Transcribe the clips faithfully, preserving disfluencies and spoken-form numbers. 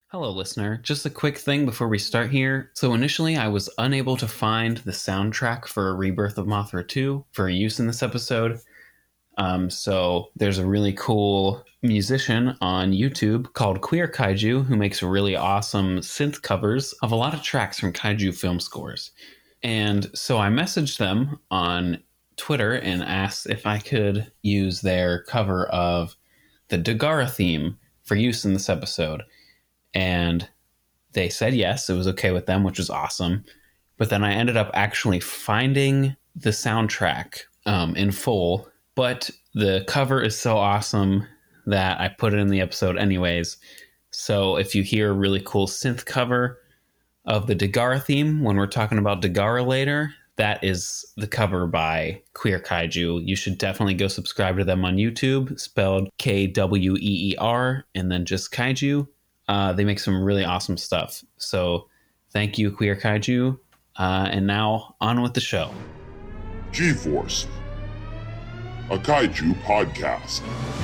Hello, listener. Just a quick thing before we start here. So initially, I was unable to find the soundtrack for Rebirth of Mothra two for use in this episode. Um, so there's a really cool musician on YouTube called Queer Kaiju who makes really awesome synth covers of a lot of tracks from kaiju film scores. And so I messaged them on Twitter and asked if I could use their cover of the Dagara theme for use in this episode. And they said yes, it was okay with them, which was awesome. But then I ended up actually finding the soundtrack um, in full. But the cover is so awesome that I put it in the episode anyways. So if you hear a really cool synth cover of the Dagara theme when we're talking about Dagara later, that is the cover by Queer Kaiju. You should definitely go subscribe to them on YouTube, spelled K W E E R, and then just Kaiju. Uh, they make some really awesome stuff. So thank you, Queer Kaiju. Uh, and now on with the show. G-Force, a Kaiju podcast.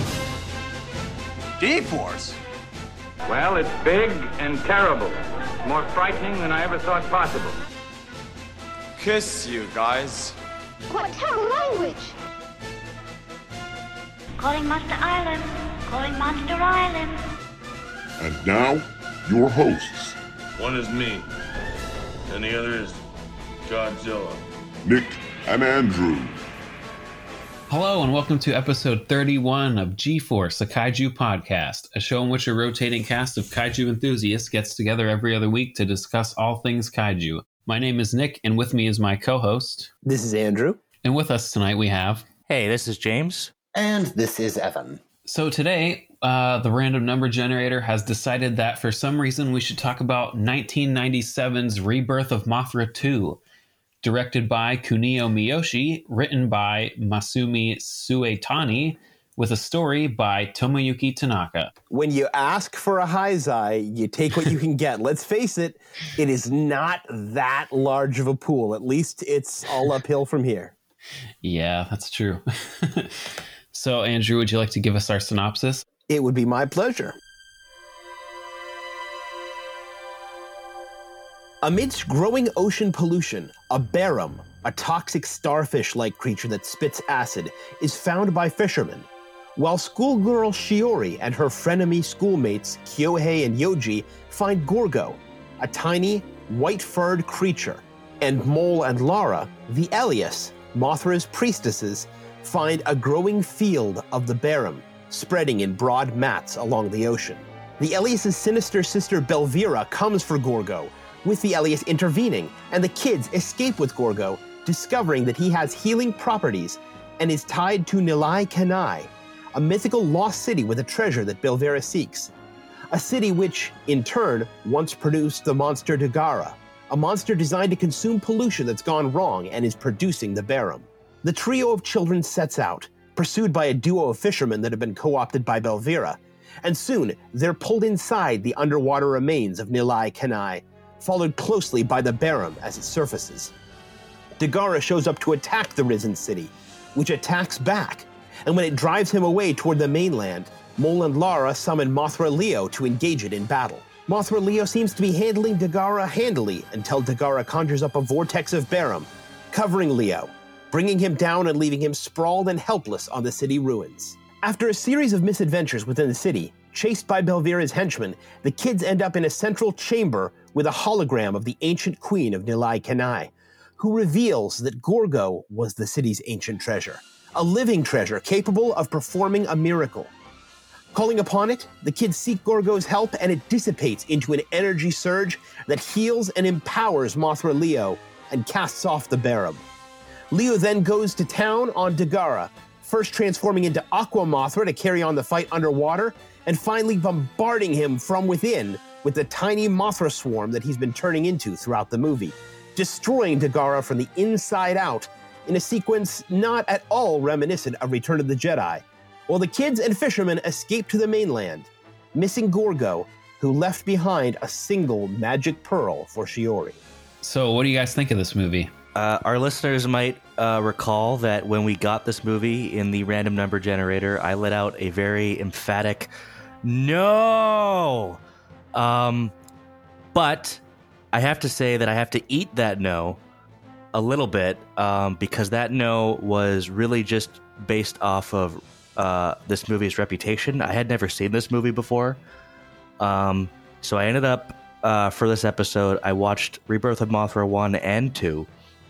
G-Force? Well, it's big and terrible. More frightening than I ever thought possible. Kiss you guys. What terrible language! Calling Monster Island. Calling Monster Island. And now, your hosts. One is me, and the other is Godzilla. Nick and Andrew. Hello, and welcome to episode thirty-one of G-Force, a Kaiju podcast, a show in which a rotating cast of Kaiju enthusiasts gets together every other week to discuss all things Kaiju. My name is Nick, and with me is my co-host. This is Andrew. And with us tonight we have... Hey, this is James. And this is Evan. So today, uh, the random number generator has decided that for some reason we should talk about nineteen ninety-seven's Rebirth of Mothra two, directed by Kunio Miyoshi, written by Masumi Suetani, with a story by Tomoyuki Tanaka. When you ask for a Heisei, you take what you can get. Let's face it, it is not that large of a pool. At least it's all uphill from here. Yeah, that's true. So, Andrew, would you like to give us our synopsis? It would be my pleasure. Amidst growing ocean pollution, a Barum, a toxic starfish-like creature that spits acid, is found by fishermen. While schoolgirl Shiori and her frenemy schoolmates Kyohei and Yoji find Gorgo, a tiny, white-furred creature, and Mole and Lara, the Elias, Mothra's priestesses, find a growing field of the Barum, spreading in broad mats along the ocean. The Elias' sinister sister Belvira comes for Gorgo, with the Elias intervening, and the kids escape with Gorgo, discovering that he has healing properties and is tied to Nilai Kanai, a mythical lost city with a treasure that Belvira seeks. A city which, in turn, once produced the monster Dagara, a monster designed to consume pollution that's gone wrong and is producing the Barum. The trio of children sets out, pursued by a duo of fishermen that have been co-opted by Belvira, and soon they're pulled inside the underwater remains of Nilai Kanai, followed closely by the Barum as it surfaces. Dagara shows up to attack the risen city, which attacks back, and when it drives him away toward the mainland, Mole and Lara summon Mothra Leo to engage it in battle. Mothra Leo seems to be handling Dagara handily until Dagara conjures up a vortex of Barum, covering Leo, bringing him down and leaving him sprawled and helpless on the city ruins. After a series of misadventures within the city, chased by Belvira's henchmen, the kids end up in a central chamber with a hologram of the ancient queen of Nilai Kanai, who reveals that Gorgo was the city's ancient treasure, a living treasure capable of performing a miracle. Calling upon it, the kids seek Gorgo's help, and it dissipates into an energy surge that heals and empowers Mothra Leo and casts off the Barum. Leo then goes to town on Dagara, first transforming into Aqua Mothra to carry on the fight underwater, and finally bombarding him from within with the tiny Mothra swarm that he's been turning into throughout the movie, destroying Dagara from the inside out in a sequence not at all reminiscent of Return of the Jedi, while the kids and fishermen escape to the mainland, missing Gorgo, who left behind a single magic pearl for Shiori. So what do you guys think of this movie? Uh, our listeners might uh, recall that when we got this movie in the random number generator, I let out a very emphatic no Um, but I have to say that I have to eat that no a little bit um, because that no was really just based off of uh, this movie's reputation. I had never seen this movie before. Um, so I ended up, uh, for this episode, I watched Rebirth of Mothra one and two.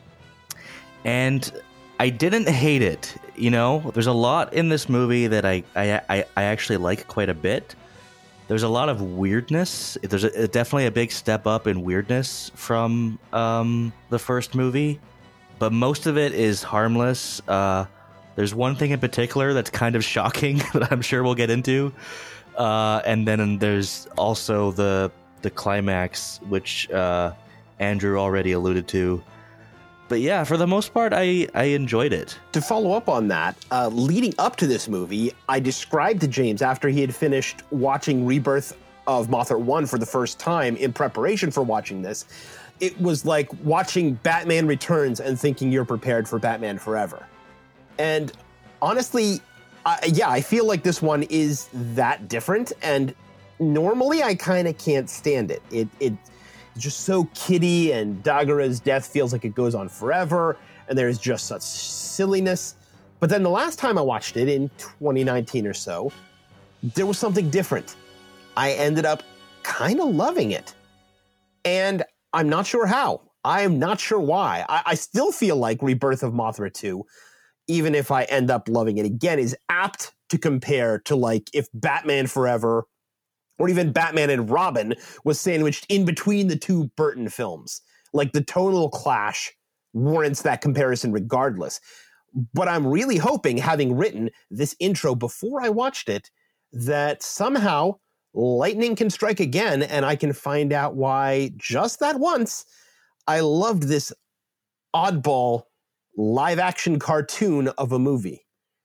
And I didn't hate it. You know, there's a lot in this movie that I, I, I, I actually like quite a bit. There's a lot of weirdness. There's a, definitely a big step up in weirdness from um, the first movie. But most of it is harmless. Uh, there's one thing in particular that's kind of shocking that I'm sure we'll get into. Uh, and then there's also the the climax, which uh, Andrew already alluded to. But yeah, for the most part, I, I enjoyed it. To follow up on that, uh, leading up to this movie, I described to James after he had finished watching Rebirth of Mothra one for the first time in preparation for watching this, it was like watching Batman Returns and thinking you're prepared for Batman Forever. And honestly, I, yeah, I feel like this one is that different, and normally I kind of can't stand it. It it it's just so kiddie, and Dagara's death feels like it goes on forever, and there's just such silliness. But then the last time I watched it, in twenty nineteen or so, there was something different. I ended up kind of loving it. And I'm not sure how. I am not sure why. I, I still feel like Rebirth of Mothra two, even if I end up loving it again, is apt to compare to like if Batman Forever or even Batman and Robin was sandwiched in between the two Burton films. Like the tonal clash warrants that comparison regardless. But I'm really hoping, having written this intro before I watched it, that somehow lightning can strike again and I can find out why just that once I loved this oddball live action cartoon of a movie.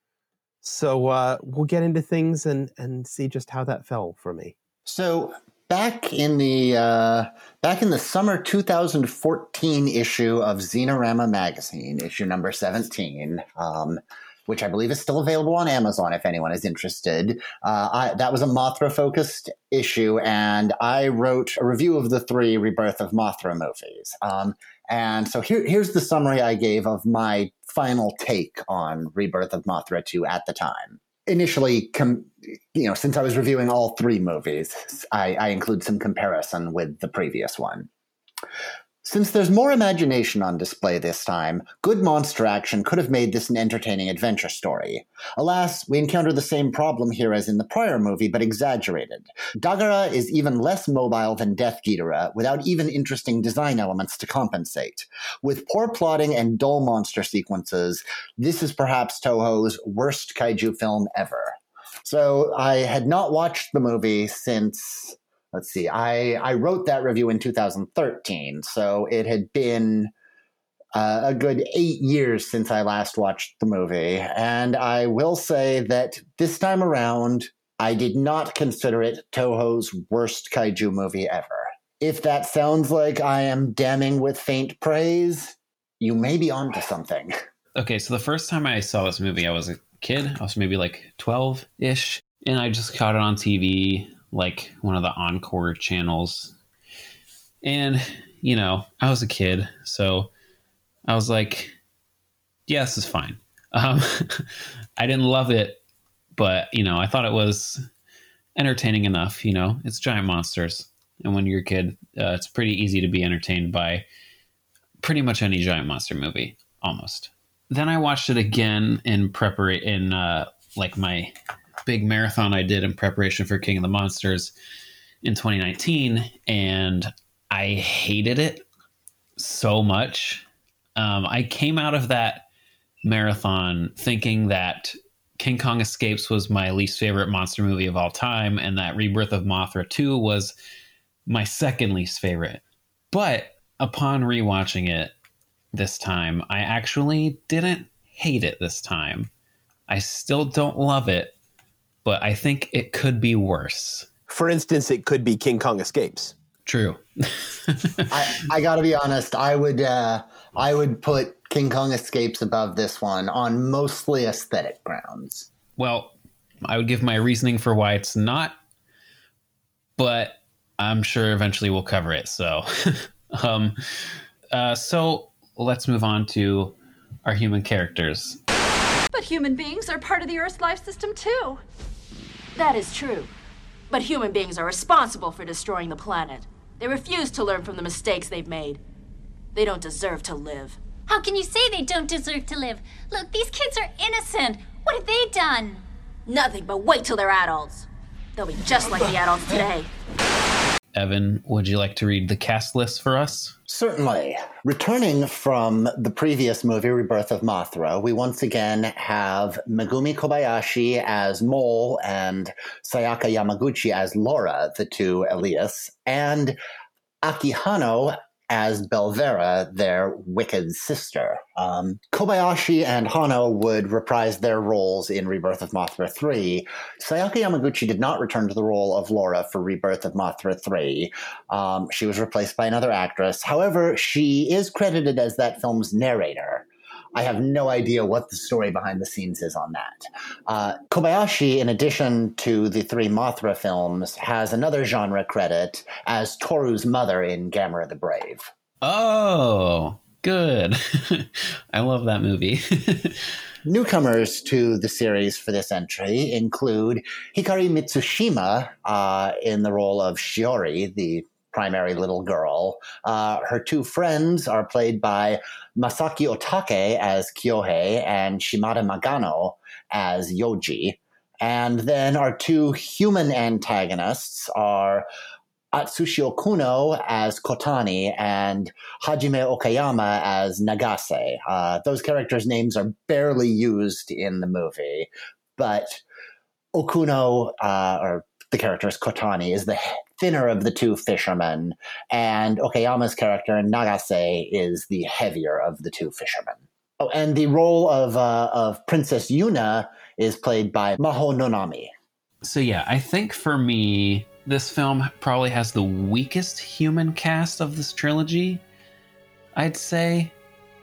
So uh, we'll get into things and, and see just how that fell for me. So back in the uh, back in the summer two thousand fourteen issue of Xenorama magazine, issue number seventeen, um, which I believe is still available on Amazon if anyone is interested. Uh, I, that was a Mothra-focused issue, and I wrote a review of the three Rebirth of Mothra movies. Um, and so here, here's the summary I gave of my final take on Rebirth of Mothra two at the time. Initially, com- you know, since I was reviewing all three movies, I, I include some comparison with the previous one. Since there's more imagination on display this time, good monster action could have made this an entertaining adventure story. Alas, we encounter the same problem here as in the prior movie, but exaggerated. Dagara is even less mobile than Death Ghidorah, without even interesting design elements to compensate. With poor plotting and dull monster sequences, this is perhaps Toho's worst kaiju film ever. So I had not watched the movie since... Let's see, I, I wrote that review in two thousand thirteen, so it had been uh, a good eight years since I last watched the movie. And I will say that this time around, I did not consider it Toho's worst kaiju movie ever. If that sounds like I am damning with faint praise, you may be onto something. Okay, so the first time I saw this movie, I was a kid. I was maybe like twelve-ish, and I just caught it on T V, like one of the Encore channels. And, you know, I was a kid, so I was like, yeah, this is fine. Um, I didn't love it, but, you know, I thought it was entertaining enough. You know, it's giant monsters. And when you're a kid, uh, it's pretty easy to be entertained by pretty much any giant monster movie, almost. Then I watched it again in preparation, in uh, like my big marathon I did in preparation for King of the Monsters in twenty nineteen, and I hated it so much. Um, I came out of that marathon thinking that King Kong Escapes was my least favorite monster movie of all time, and that Rebirth of Mothra two was my second least favorite. But upon rewatching it this time, I actually didn't hate it this time. I still don't love it, but I think it could be worse. For instance, it could be King Kong Escapes. True. I, I gotta be honest, I would uh, I would put King Kong Escapes above this one on mostly aesthetic grounds. Well, I would give my reasoning for why it's not, but I'm sure eventually we'll cover it. So, um, uh, so let's move on to our human characters. But human beings are part of the Earth's life system too. That is true. But human beings are responsible for destroying the planet. They refuse to learn from the mistakes they've made. They don't deserve to live. How can you say they don't deserve to live? Look, these kids are innocent. What have they done? Nothing, but wait till they're adults. They'll be just like the adults today. Evan, would you like to read the cast list for us? Certainly. Returning from the previous movie, Rebirth of Mothra, we once again have Megumi Kobayashi as Mole and Sayaka Yamaguchi as Laura, the two Elias, and Aki Hano as Belvera, their wicked sister. Um, Kobayashi and Hano would reprise their roles in Rebirth of Mothra three. Sayaka Yamaguchi did not return to the role of Laura for Rebirth of Mothra three. Um, she was replaced by another actress. However, she is credited as that film's narrator. I have no idea what the story behind the scenes is on that. Uh, Kobayashi, in addition to the three Mothra films, has another genre credit as Toru's mother in Gamera the Brave. Oh, good. I love that movie. Newcomers to the series for this entry include Hikari Mitsushima uh, in the role of Shiori, the primary little girl. Uh, her two friends are played by Masaki Otake as Kyohei and Shimada Magano as Yoji. And then our two human antagonists are Atsushi Okuno as Kotani and Hajime Okayama as Nagase. Uh, those characters' names are barely used in the movie, but Okuno, uh, or the character is Kotani, is the thinner of the two fishermen, and Okayama's character, Nagase, is the heavier of the two fishermen. Oh, and the role of uh, of Princess Yuna is played by Maho Nonami. So yeah, I think for me, this film probably has the weakest human cast of this trilogy, I'd say.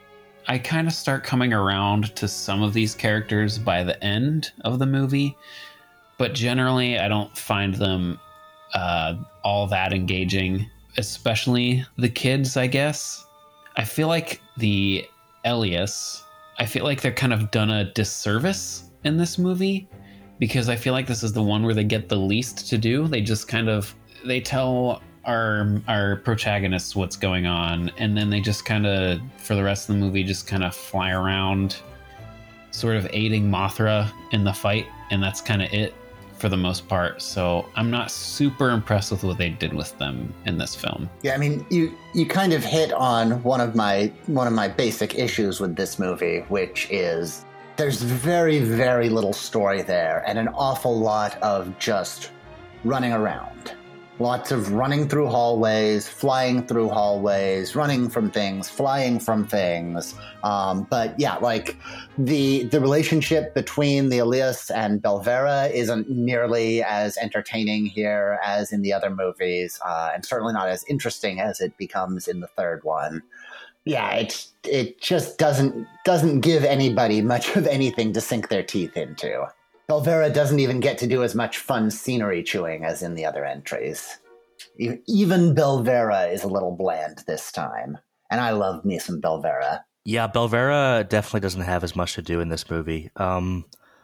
I kind of start coming around to some of these characters by the end of the movie, but generally I don't find them uh, all that engaging, especially the kids, I guess. I feel like the Elias, I feel like they're kind of done a disservice in this movie, because I feel like this is the one where they get the least to do. They just kind of, they tell our our protagonists what's going on, and then they just kind of, for the rest of the movie, just kind of fly around, sort of aiding Mothra in the fight, and that's kind of it for the most part. So I'm not super impressed with what they did with them in this film. Yeah, I mean, you you kind of hit on one of my one of my basic issues with this movie, which is there's very, very little story there and an awful lot of just running around. Lots of running through hallways, flying through hallways, running from things, flying from things. Um, but yeah, like the the relationship between the Elias and Belvera isn't nearly as entertaining here as in the other movies, uh, and certainly not as interesting as it becomes in the third one. Yeah, it it just doesn't doesn't give anybody much of anything to sink their teeth into. Belvera doesn't even get to do as much fun scenery chewing as in the other entries. Even Belvera is a little bland this time, and I love me some Belvera. Yeah, Belvera definitely doesn't have as much to do in this movie. Um,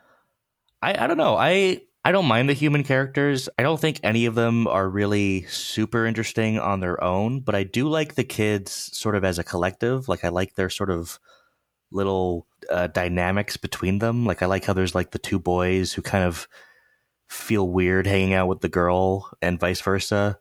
I I don't know. I I don't mind the human characters. I don't think any of them are really super interesting on their own, but I do like the kids sort of as a collective. Like, I like their sort of little uh, dynamics between them. Like, I like how there's like the two boys who kind of feel weird hanging out with the girl and vice versa.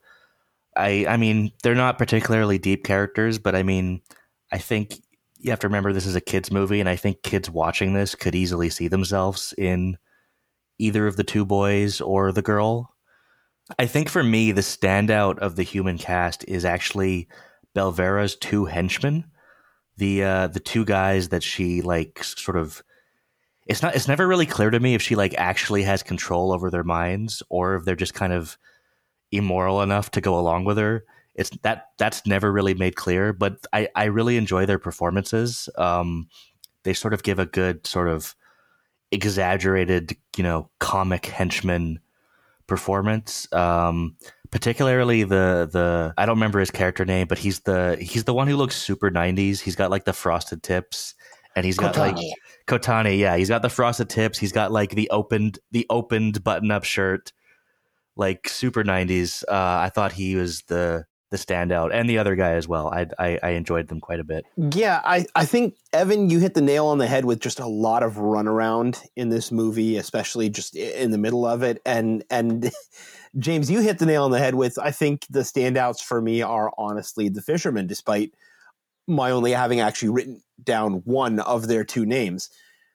I I mean, they're not particularly deep characters, but I mean, I think you have to remember this is a kids movie, and I think kids watching this could easily see themselves in either of the two boys or the girl. I think for me, the standout of the human cast is actually Belvera's two henchmen. The uh, the two guys that she like sort of, it's not it's never really clear to me if she like actually has control over their minds or if they're just kind of immoral enough to go along with her. It's that that's never really made clear, but I, I really enjoy their performances. Um, they sort of give a good sort of exaggerated, you know, comic henchman performance. Um, particularly the the I don't remember his character name, but he's the he's the one who looks super nineties. He's got like the frosted tips, and he's got Kotani. like Kotani. Yeah, he's got the frosted tips. He's got like the opened the opened button up shirt, like super nineties. Uh, I thought he was the the standout, and the other guy as well. I, I I enjoyed them quite a bit. Yeah, I, I think, Evan, you hit the nail on the head with just a lot of runaround in this movie, especially just in the middle of it. And and James, you hit the nail on the head with, I think the standouts for me are honestly the fishermen, despite my only having actually written down one of their two names.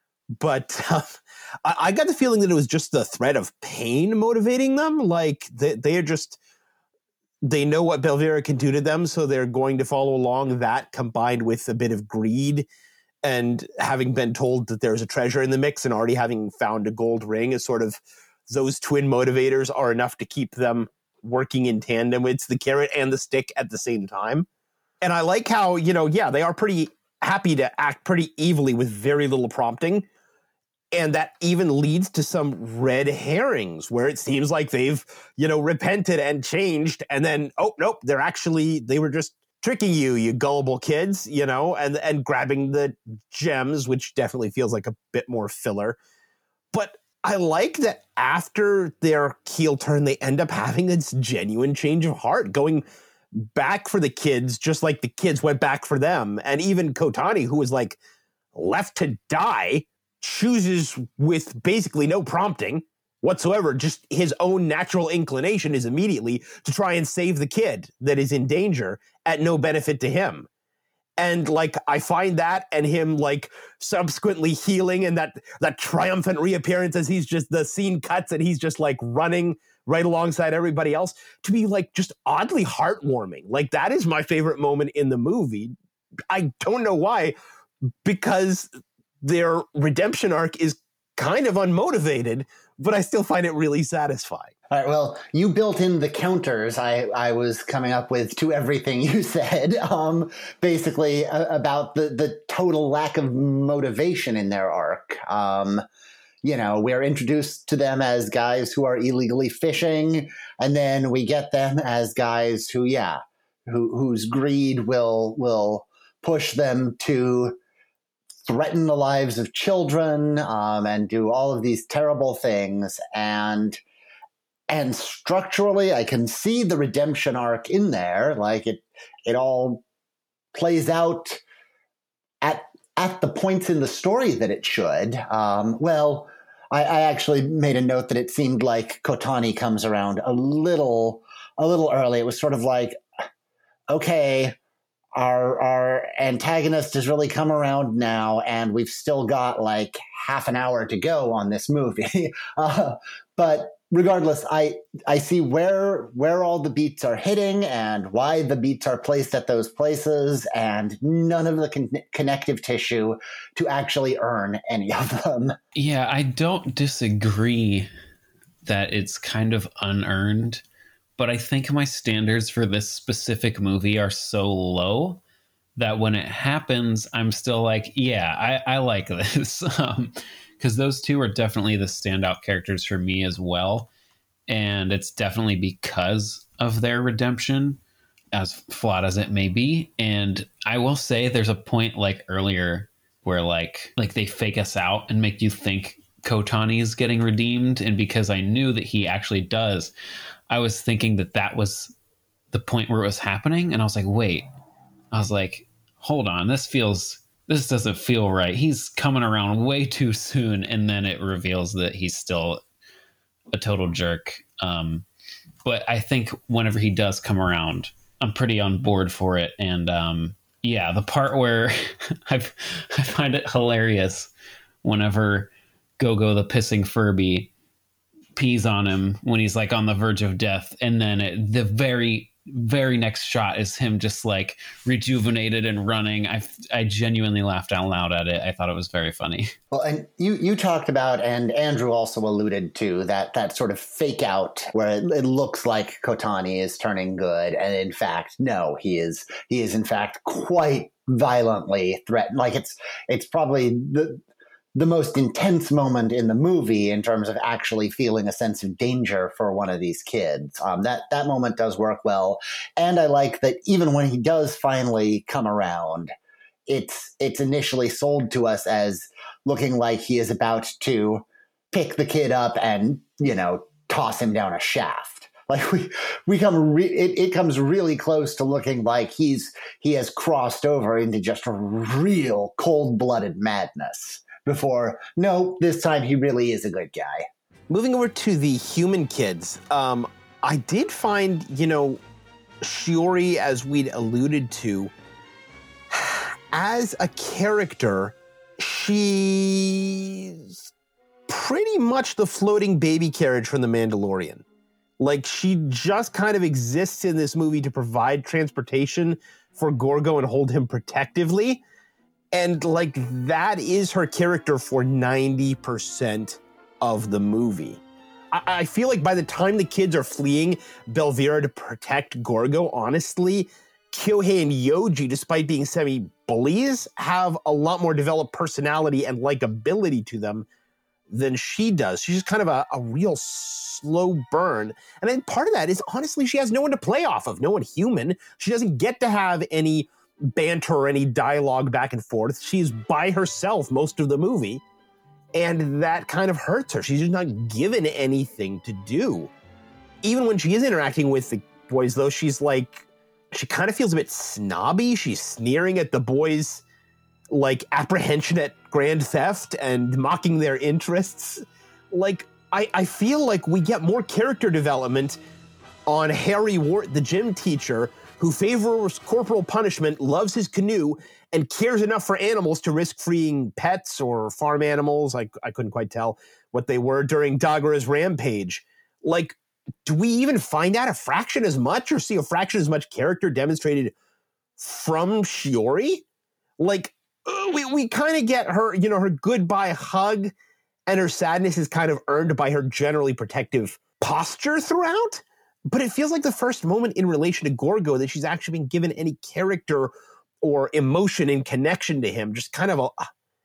But uh, I, I got the feeling that it was just the threat of pain motivating them. Like they, they are just... They know what Belvira can do to them, so they're going to follow along. That combined with a bit of greed and having been told that there's a treasure in the mix and already having found a gold ring is sort of those twin motivators are enough to keep them working in tandem. It's the carrot and the stick at the same time. And I like how, you know, yeah, they are pretty happy to act pretty evilly with very little prompting. And that even leads to some red herrings where it seems like they've, you know, repented and changed. And then, oh, nope, they're actually, they were just tricking you, you gullible kids, you know, and, and grabbing the gems, which definitely feels like a bit more filler. But I like that after their heel turn, they end up having this genuine change of heart, going back for the kids, just like the kids went back for them. And even Kotani, who was like left to die, chooses with basically no prompting whatsoever, just his own natural inclination is immediately to try and save the kid that is in danger at no benefit to him. And like, I find that and him like subsequently healing and that, that triumphant reappearance as he's just, the scene cuts and he's just like running right alongside everybody else to be like just oddly heartwarming. Like that is my favorite moment in the movie. I don't know why, because their redemption arc is kind of unmotivated, but I still find it really satisfying. All right, well, you built in the counters I, I was coming up with to everything you said, um, basically uh, about the, the total lack of motivation in their arc. Um, you know, we're introduced to them as guys who are illegally fishing, and then we get them as guys who, yeah, who, whose greed will will push them to threaten the lives of children um, and do all of these terrible things. And and structurally, I can see the redemption arc in there. Like it, it all plays out at at the points in the story that it should. Um, well, I, I actually made a note that it seemed like Kotani comes around a little a little early. It was sort of like, okay, Our our antagonist has really come around now, and we've still got like half an hour to go on this movie. uh, but regardless, I I see where where all the beats are hitting and why the beats are placed at those places, and none of the con- connective tissue to actually earn any of them. Yeah, I don't disagree that it's kind of unearned. But I think my standards for this specific movie are so low that when it happens, I'm still like, yeah, I, I like this. Um, because those two are definitely the standout characters for me as well. And it's definitely because of their redemption, as flawed as it may be. And I will say there's a point like earlier where like like they fake us out and make you think Kotani is getting redeemed. And because I knew that he actually does, I was thinking that that was the point where it was happening. And I was like, wait, I was like, hold on, this feels, this doesn't feel right. He's coming around way too soon. And then it reveals that he's still a total jerk. Um, but I think whenever he does come around, I'm pretty on board for it. And um, yeah, the part where I've, I find it hilarious whenever Gogo the pissing Furby pees on him when he's like on the verge of death, and then it, the very very next shot is him just like rejuvenated and running. I I genuinely laughed out loud at it. I thought it was very funny. Well, and you you talked about, and Andrew also alluded to, that that sort of fake out where it, it looks like Kotani is turning good, and in fact, no, he is he is in fact quite violently threatened. Like it's it's probably the the most intense moment in the movie in terms of actually feeling a sense of danger for one of these kids. Um, that that moment does work well, and I like that even when he does finally come around, it's it's initially sold to us as looking like he is about to pick the kid up and, you know, toss him down a shaft. Like we we come re- it, it comes really close to looking like he's he has crossed over into just a real cold-blooded madness. Before, no, this time he really is a good guy. Moving over to the human kids, um, I did find, you know, Shiori, as we'd alluded to, as a character, she's pretty much the floating baby carriage from The Mandalorian. Like, she just kind of exists in this movie to provide transportation for Gorgo and hold him protectively. And, like, that is her character for ninety percent of the movie. I, I feel like by the time the kids are fleeing Belvira to protect Gorgo, honestly, Kyohei and Yoji, despite being semi-bullies, have a lot more developed personality and likability to them than she does. She's just kind of a, a real slow burn. And then part of that is, honestly, she has no one to play off of, no one human. She doesn't get to have any banter or any dialogue back and forth. She's by herself most of the movie, and that kind of hurts her. She's just not given anything to do. Even when she is interacting with the boys, though, she's like, she kind of feels a bit snobby. She's sneering at the boys' like apprehension at grand theft and mocking their interests. Like, I, I feel like we get more character development on Harry Wart, the gym teacher, who favors corporal punishment, loves his canoe, and cares enough for animals to risk freeing pets or farm animals. I, I couldn't quite tell what they were during Dagara's rampage. Like, do we even find out a fraction as much or see a fraction as much character demonstrated from Shiori? Like, uh, we, we kind of get her, you know, her goodbye hug, and her sadness is kind of earned by her generally protective posture throughout. But it feels like the first moment in relation to Gorgo that she's actually been given any character or emotion in connection to him, just kind of a,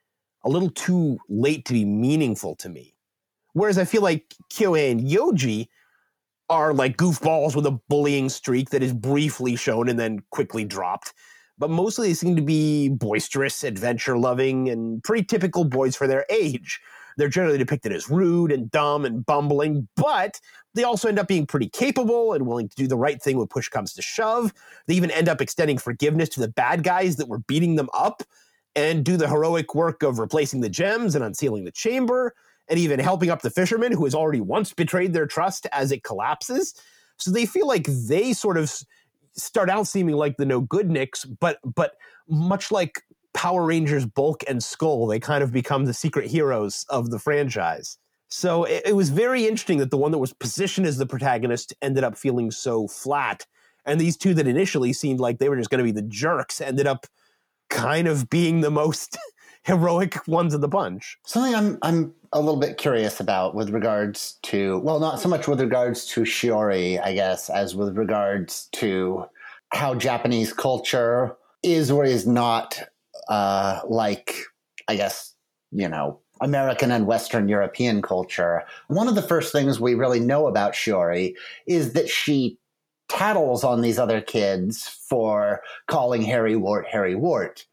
a little too late to be meaningful to me. Whereas I feel like Kyohei and Yoji are like goofballs with a bullying streak that is briefly shown and then quickly dropped. But mostly they seem to be boisterous, adventure-loving, and pretty typical boys for their age. They're generally depicted as rude and dumb and bumbling, but they also end up being pretty capable and willing to do the right thing when push comes to shove. They even end up extending forgiveness to the bad guys that were beating them up and do the heroic work of replacing the gems and unsealing the chamber and even helping up the fisherman who has already once betrayed their trust as it collapses. So they feel like they sort of start out seeming like the no-goodniks, but but much like Power Rangers Bulk and Skull, they kind of become the secret heroes of the franchise. So it, it was very interesting that the one that was positioned as the protagonist ended up feeling so flat. And these two that initially seemed like they were just going to be the jerks ended up kind of being the most heroic ones of the bunch. Something I'm I'm a little bit curious about with regards to, well, not so much with regards to Shiori, I guess, as with regards to how Japanese culture is or is not uh, like, I guess, you know, American and Western European culture. One of the first things we really know about Shiori is that she tattles on these other kids for calling Harry Wart Harry Wart.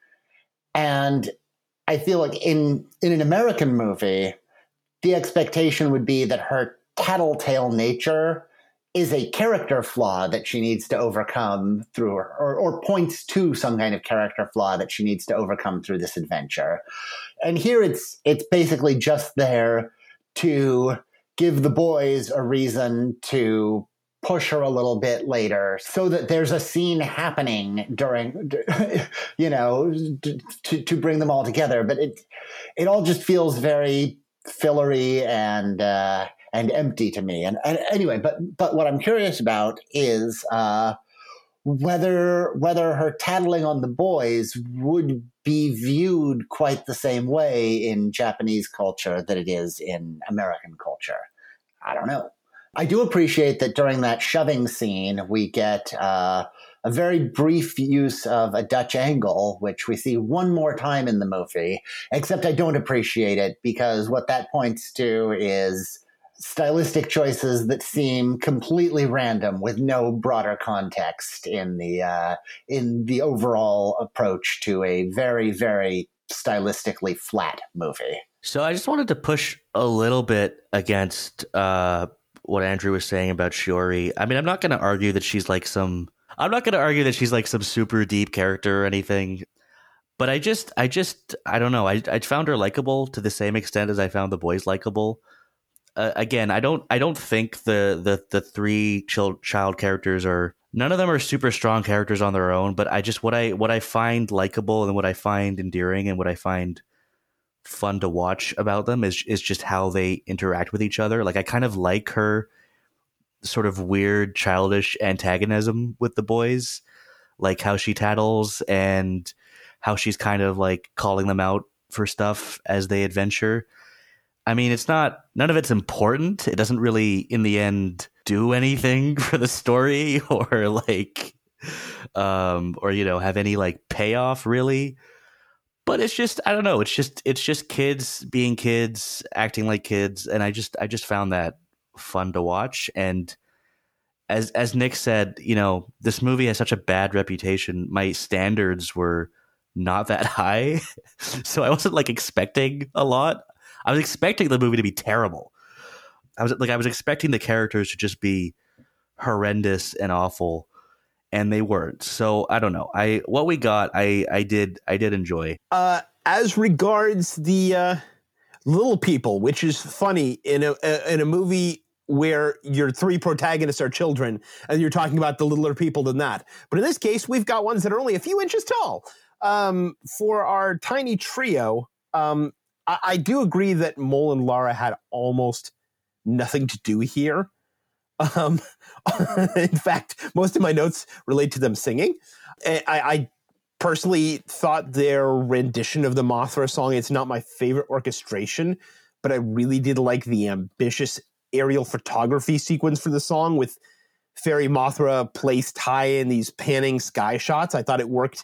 And I feel like in, in an American movie, the expectation would be that her tattletale nature is a character flaw that she needs to overcome through her, or, or points to some kind of character flaw that she needs to overcome through this adventure. And here it's it's basically just there to give the boys a reason to push her a little bit later so that there's a scene happening during, you know, to, to bring them all together. But it, it all just feels very fillery and, uh, and empty to me. And, and anyway, but, but what I'm curious about is, uh, whether, whether her tattling on the boys would be viewed quite the same way in Japanese culture that it is in American culture. I don't know. I do appreciate that during that shoving scene, we get uh, a very brief use of a Dutch angle, which we see one more time in the movie, except I don't appreciate it because what that points to is stylistic choices that seem completely random with no broader context in the uh, in the overall approach to a very, very stylistically flat movie. So I just wanted to push a little bit against uh, what Andrew was saying about Shiori. I mean, I'm not going to argue that she's like some. I'm not going to argue that she's like some super deep character or anything. But I just, I just, I don't know. I, I found her likable to the same extent as I found the boys likable. Uh, again, I don't, I don't think the the the three child child characters are. None of them are super strong characters on their own. But I just what I what I find likable and what I find endearing and what I find fun to watch about them is is just how they interact with each other. Like I kind of like her sort of weird childish antagonism with the boys, like how she tattles and how she's kind of like calling them out for stuff as they adventure. I mean, it's not none of it's important. It doesn't really in the end do anything for the story or like um or you know have any like payoff really. But it's just, I don't know. It's just, it's just kids being kids, acting like kids, and I just, I just found that fun to watch. And as, as Nick said, you know, this movie has such a bad reputation. My standards were not that high, so I wasn't like expecting a lot. I was expecting the movie to be terrible. I was like, I was expecting the characters to just be horrendous and awful. And they weren't. So I don't know. I what we got, I I did I did enjoy. Uh, as regards the uh, little people, which is funny in a, a in a movie where your three protagonists are children, and you're talking about the littler people than that. But in this case, we've got ones that are only a few inches tall. Um, for our tiny trio, um, I, I do agree that Mole and Lara had almost nothing to do here. Um, in fact, most of my notes relate to them singing. I, I personally thought their rendition of the Mothra song, it's not my favorite orchestration, but I really did like the ambitious aerial photography sequence for the song with Fairy Mothra placed high in these panning sky shots. I thought it worked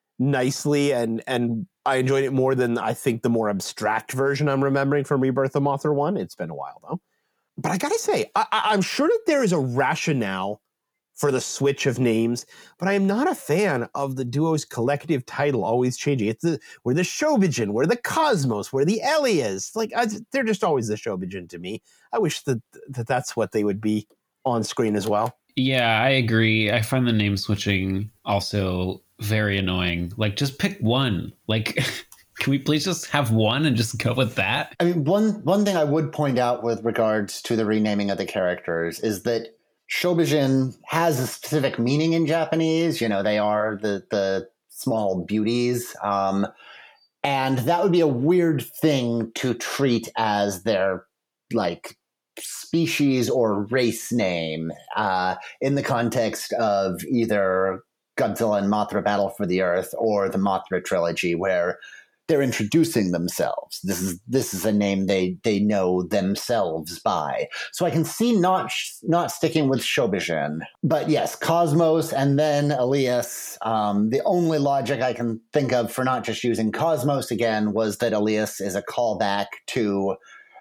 nicely, and and I enjoyed it more than I think the more abstract version I'm remembering from Rebirth of Mothra one. It's been a while, though. But I gotta say, I, I'm sure that there is a rationale for the switch of names, but I am not a fan of the duo's collective title always changing. It's the, we're the Shobijin, we're the Cosmos, we're the Elias. Like, I, they're just always the Shobijin to me. I wish that, that that's what they would be on screen as well. Yeah, I agree. I find the name switching also very annoying. Like, just pick one. Like... Can we please just have one and just go with that? I mean, one one thing I would point out with regards to the renaming of the characters is that Shobijin has a specific meaning in Japanese. You know, they are the, the small beauties. Um, and that would be a weird thing to treat as their, like, species or race name uh, in the context of either Godzilla and Mothra Battle for the Earth or the Mothra trilogy, where they're introducing themselves. This is this is a name they they know themselves by. So I can see not not sticking with Shobijin, but yes, Cosmos and then Elias. Um, the only logic I can think of for not just using Cosmos again was that Elias is a callback to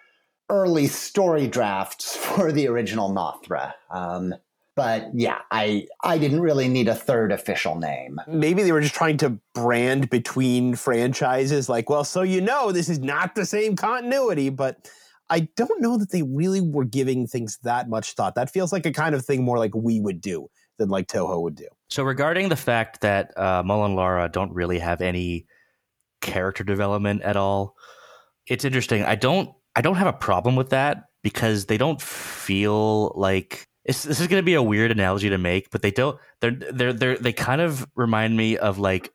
early story drafts for the original Mothra. Um, But yeah, I I didn't really need a third official name. Maybe they were just trying to brand between franchises. Like, well, so you know this is not the same continuity, but I don't know that they really were giving things that much thought. That feels like a kind of thing more like we would do than like Toho would do. So regarding the fact that uh, Mole and Lara don't really have any character development at all, it's interesting. I don't I don't have a problem with that because they don't feel like... It's, this is going to be a weird analogy to make, but they don't. They're they're they they kind of remind me of like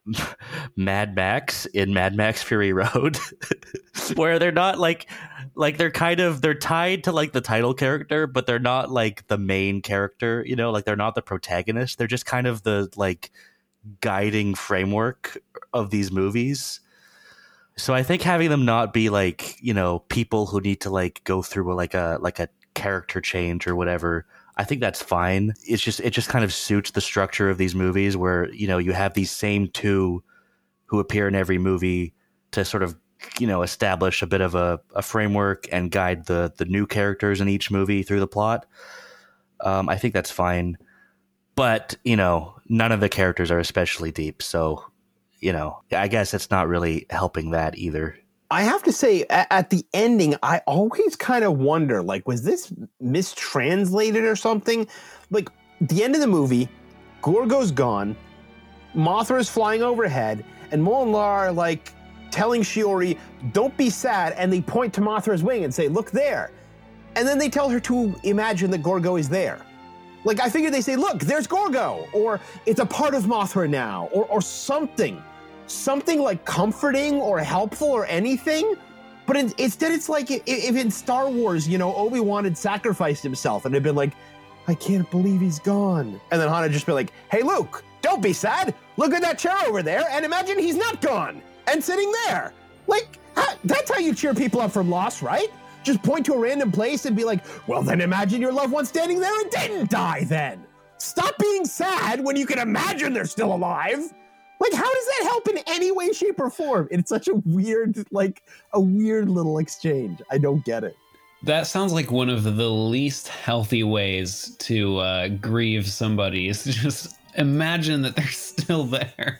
Mad Max in Mad Max Fury Road, where they're not like like they're kind of they're tied to like the title character, but they're not like the main character. You know, like they're not the protagonist. They're just kind of the like guiding framework of these movies. So I think having them not be like, you know, people who need to like go through like a like a character change or whatever. I think that's fine. It's just it just kind of suits the structure of these movies where, you know, you have these same two who appear in every movie to sort of, you know, establish a bit of a, a framework and guide the the new characters in each movie through the plot. Um, I think that's fine. But, you know, none of the characters are especially deep. So, you know, I guess it's not really helping that either. I have to say, at, at the ending, I always kind of wonder, like, was this mistranslated or something? Like, the end of the movie, Gorgo's gone, Mothra's flying overhead, and Mol and Lara are, like, telling Shiori, don't be sad, and they point to Mothra's wing and say, look there. And then they tell her to imagine that Gorgo is there. Like, I figured they say, look, there's Gorgo, or it's a part of Mothra now, or or something. Something like comforting or helpful or anything. But in, instead it's like if, if in Star Wars, you know, Obi-Wan had sacrificed himself and had been like, I can't believe he's gone. And then Han had just been like, hey, Luke, don't be sad. Look at that chair over there and imagine he's not gone and sitting there. Like, that's how you cheer people up from Lost, right? Just point to a random place and be like, well, then imagine your loved one standing there and didn't die then. Stop being sad when you can imagine they're still alive. Like, how does that help in any way, shape, or form? It's such a weird, like, a weird little exchange. I don't get it. That sounds like one of the least healthy ways to uh, grieve somebody is to just imagine that they're still there.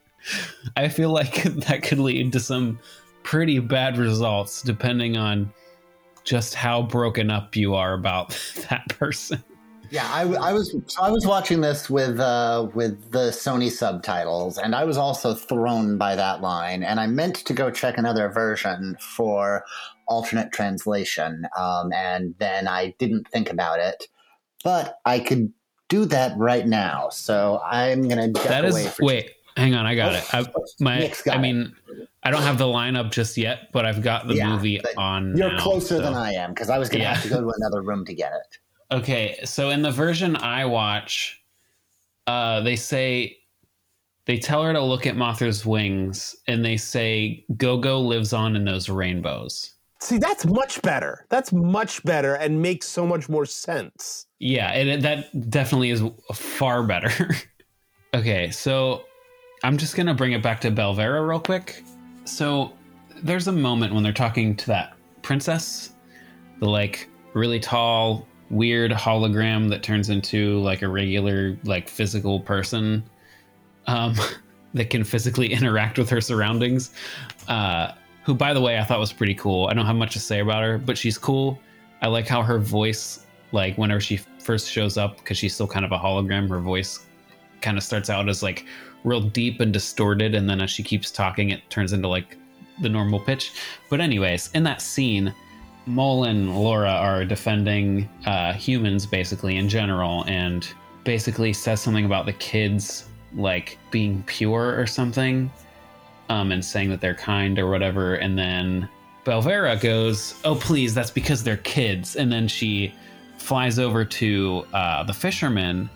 I feel like that could lead to some pretty bad results depending on just how broken up you are about that person. Yeah, I, I was so I was watching this with uh, with the Sony subtitles, and I was also thrown by that line. And I meant to go check another version for alternate translation, um, and then I didn't think about it. But I could do that right now, so I'm gonna duck that is away for wait. Hang on, I got oh, it. I, my, I mean, it. I don't have the lineup just yet, but I've got the yeah, movie on. You're now, closer so. than I am because I was gonna yeah. have to go to another room to get it. Okay, so in the version I watch, uh, they say, they tell her to look at Mothra's wings, and they say, Go-Go lives on in those rainbows. See, that's much better. That's much better and makes so much more sense. Yeah, and it, that definitely is far better. Okay, so I'm just going to bring it back to Belvera real quick. So there's a moment when they're talking to that princess, the, like, really tall, weird hologram that turns into like a regular, like, physical person um, that can physically interact with her surroundings. Uh, who, by the way, I thought was pretty cool. I don't have much to say about her, but she's cool. I like how her voice, like, whenever she first shows up, because she's still kind of a hologram, her voice kind of starts out as like real deep and distorted, and then as she keeps talking, it turns into like the normal pitch. But anyways, in that scene, Mol and Laura are defending uh, humans basically in general, and basically says something about the kids like being pure or something, um, and saying that they're kind or whatever. And then Belvera goes, "Oh, please, that's because they're kids." And then she flies over to uh, the fishermen,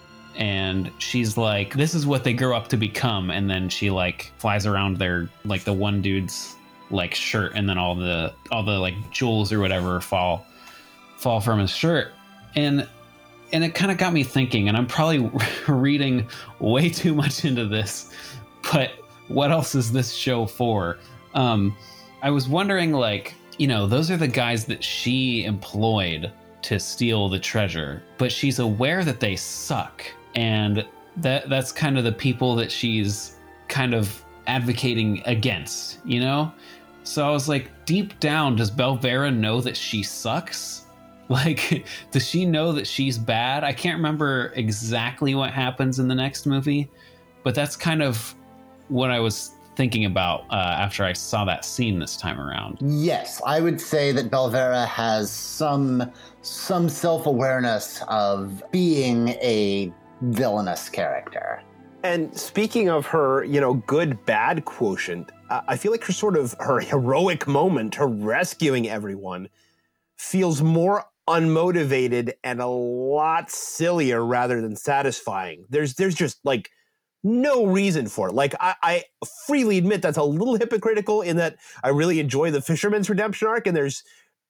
and she's like, "This is what they grow up to become." And then she like flies around their like the one dude's like shirt, and then all the all the like jewels or whatever fall fall from his shirt, and and it kind of got me thinking, and I'm probably reading way too much into this, but what else is this show for? um I was wondering, like, you know, those are the guys that she employed to steal the treasure, but she's aware that they suck, and that that's kind of the people that she's kind of advocating against, you know? So I was like, deep down, does Belvera know that she sucks? Like, does she know that she's bad? I can't remember exactly what happens in the next movie, but that's kind of what I was thinking about uh, after I saw that scene this time around. Yes, I would say that Belvera has some some self-awareness of being a villainous character. And speaking of her, you know, good-bad quotient, uh, I feel like her sort of, her heroic moment, her rescuing everyone, feels more unmotivated and a lot sillier rather than satisfying. There's there's just, like, no reason for it. Like, I, I freely admit that's a little hypocritical in that I really enjoy the Fisherman's redemption arc, and there's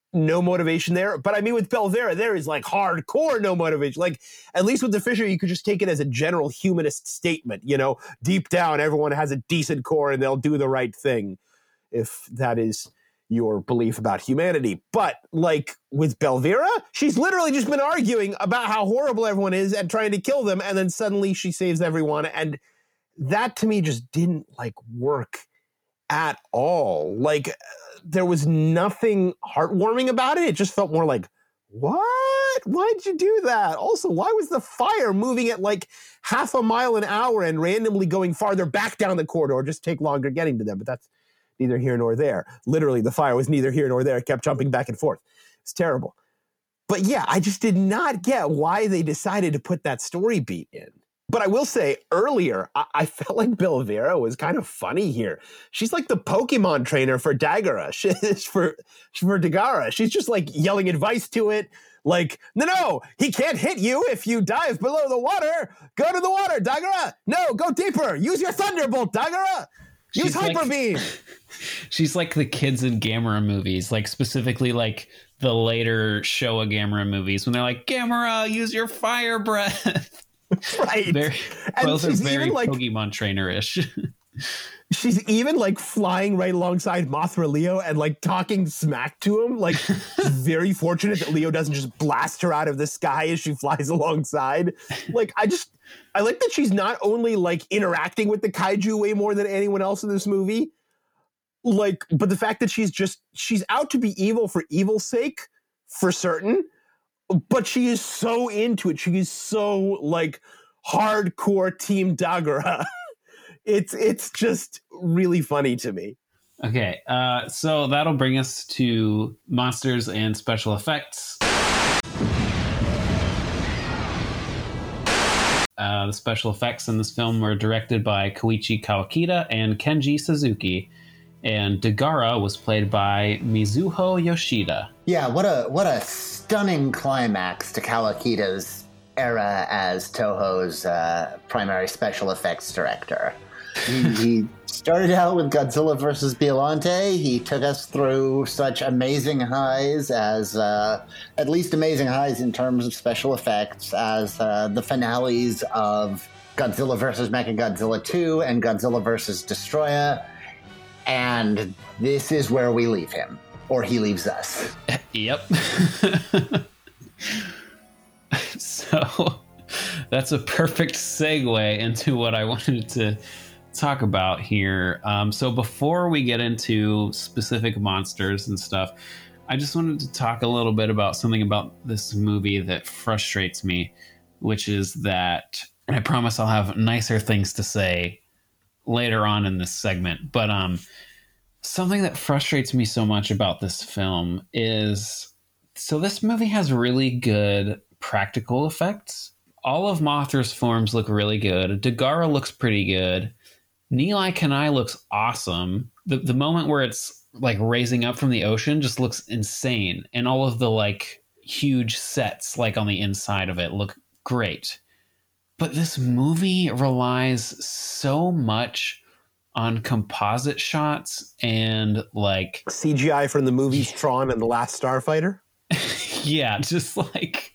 no motivation there. But I mean, with Belvera, there is like hardcore no motivation. Like, at least with the Fisher, you could just take it as a general humanist statement. You know, deep down, everyone has a decent core and they'll do the right thing, if that is your belief about humanity. But like with Belvera, she's literally just been arguing about how horrible everyone is and trying to kill them. And then suddenly she saves everyone. And that to me just didn't like work at all. Like, there was nothing heartwarming about it. It just felt more like, what? Why'd you do that? Also, why was the fire moving at like half a mile an hour and randomly going farther back down the corridor, just take longer getting to them? But that's neither here nor there. Literally, the fire was neither here nor there. It kept jumping back and forth. It's terrible. But yeah, I just did not get why they decided to put that story beat in. But I will say, earlier, I, I felt like Belvera was kind of funny here. She's like the Pokemon trainer for Dagara. She's for, for Dagara. She's just like yelling advice to it. Like, no, no, he can't hit you if you dive below the water. Go to the water, Dagara. No, go deeper. Use your Thunderbolt, Dagara. Use Hyper like, Beam. She's like the kids in Gamera movies, like specifically like the later Showa Gamera movies when they're like, Gamera, use your fire breath. Right. Very, and both are very like, Pokemon trainer-ish. She's even like flying right alongside Mothra Leo and like talking smack to him. Like, very fortunate that Leo doesn't just blast her out of the sky as she flies alongside. Like, I just, I like that she's not only like interacting with the kaiju way more than anyone else in this movie, like, but the fact that she's just, she's out to be evil for evil's sake, for certain. But she is so into it. She is so like hardcore Team Dagara. it's it's just really funny to me. Okay, uh, so that'll bring us to monsters and special effects. Uh, the special effects in this film were directed by Koichi Kawakita and Kenji Suzuki. And Dagara was played by Mizuho Yoshida. Yeah, what a what a stunning climax to Kawakita's era as Toho's uh, primary special effects director. He, he started out with Godzilla versus Biollante. He took us through such amazing highs as, uh, at least amazing highs in terms of special effects, as uh, the finales of Godzilla versus Mechagodzilla two and Godzilla versus Destroyer. And this is where we leave him, or he leaves us. Yep. So that's a perfect segue into what I wanted to talk about here. Um, so before we get into specific monsters and stuff, I just wanted to talk a little bit about something about this movie that frustrates me, which is that, and I promise I'll have nicer things to say later on in this segment, but um, something that frustrates me so much about this film is, so this movie has really good practical effects. All of Mothra's forms look really good. Dagara looks pretty good. Nilai Kanai looks awesome. The the moment where it's like raising up from the ocean just looks insane, and all of the like huge sets like on the inside of it look great. But this movie relies so much on composite shots and like C G I from the movies Tron and The Last Starfighter. Yeah, just like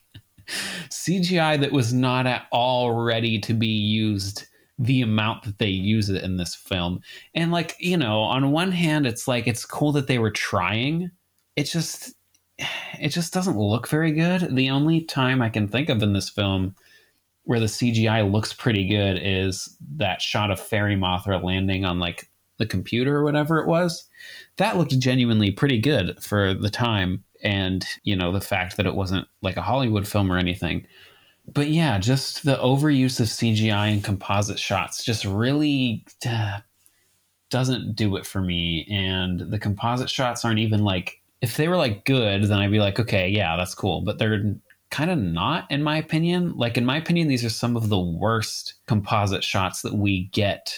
C G I that was not at all ready to be used the amount that they use it in this film. And like, you know, on one hand, it's like, it's cool that they were trying. It just, it just doesn't look very good. The only time I can think of in this film where the C G I looks pretty good is that shot of Fairy Mothra landing on like the computer or whatever it was. That looked genuinely pretty good for the time. And, you know, the fact that it wasn't like a Hollywood film or anything. But yeah, just the overuse of C G I and composite shots just really uh, doesn't do it for me. And the composite shots aren't even like, if they were like good, then I'd be like, okay, yeah, that's cool. But they're kind of not, in my opinion. Like, in my opinion, these are some of the worst composite shots that we get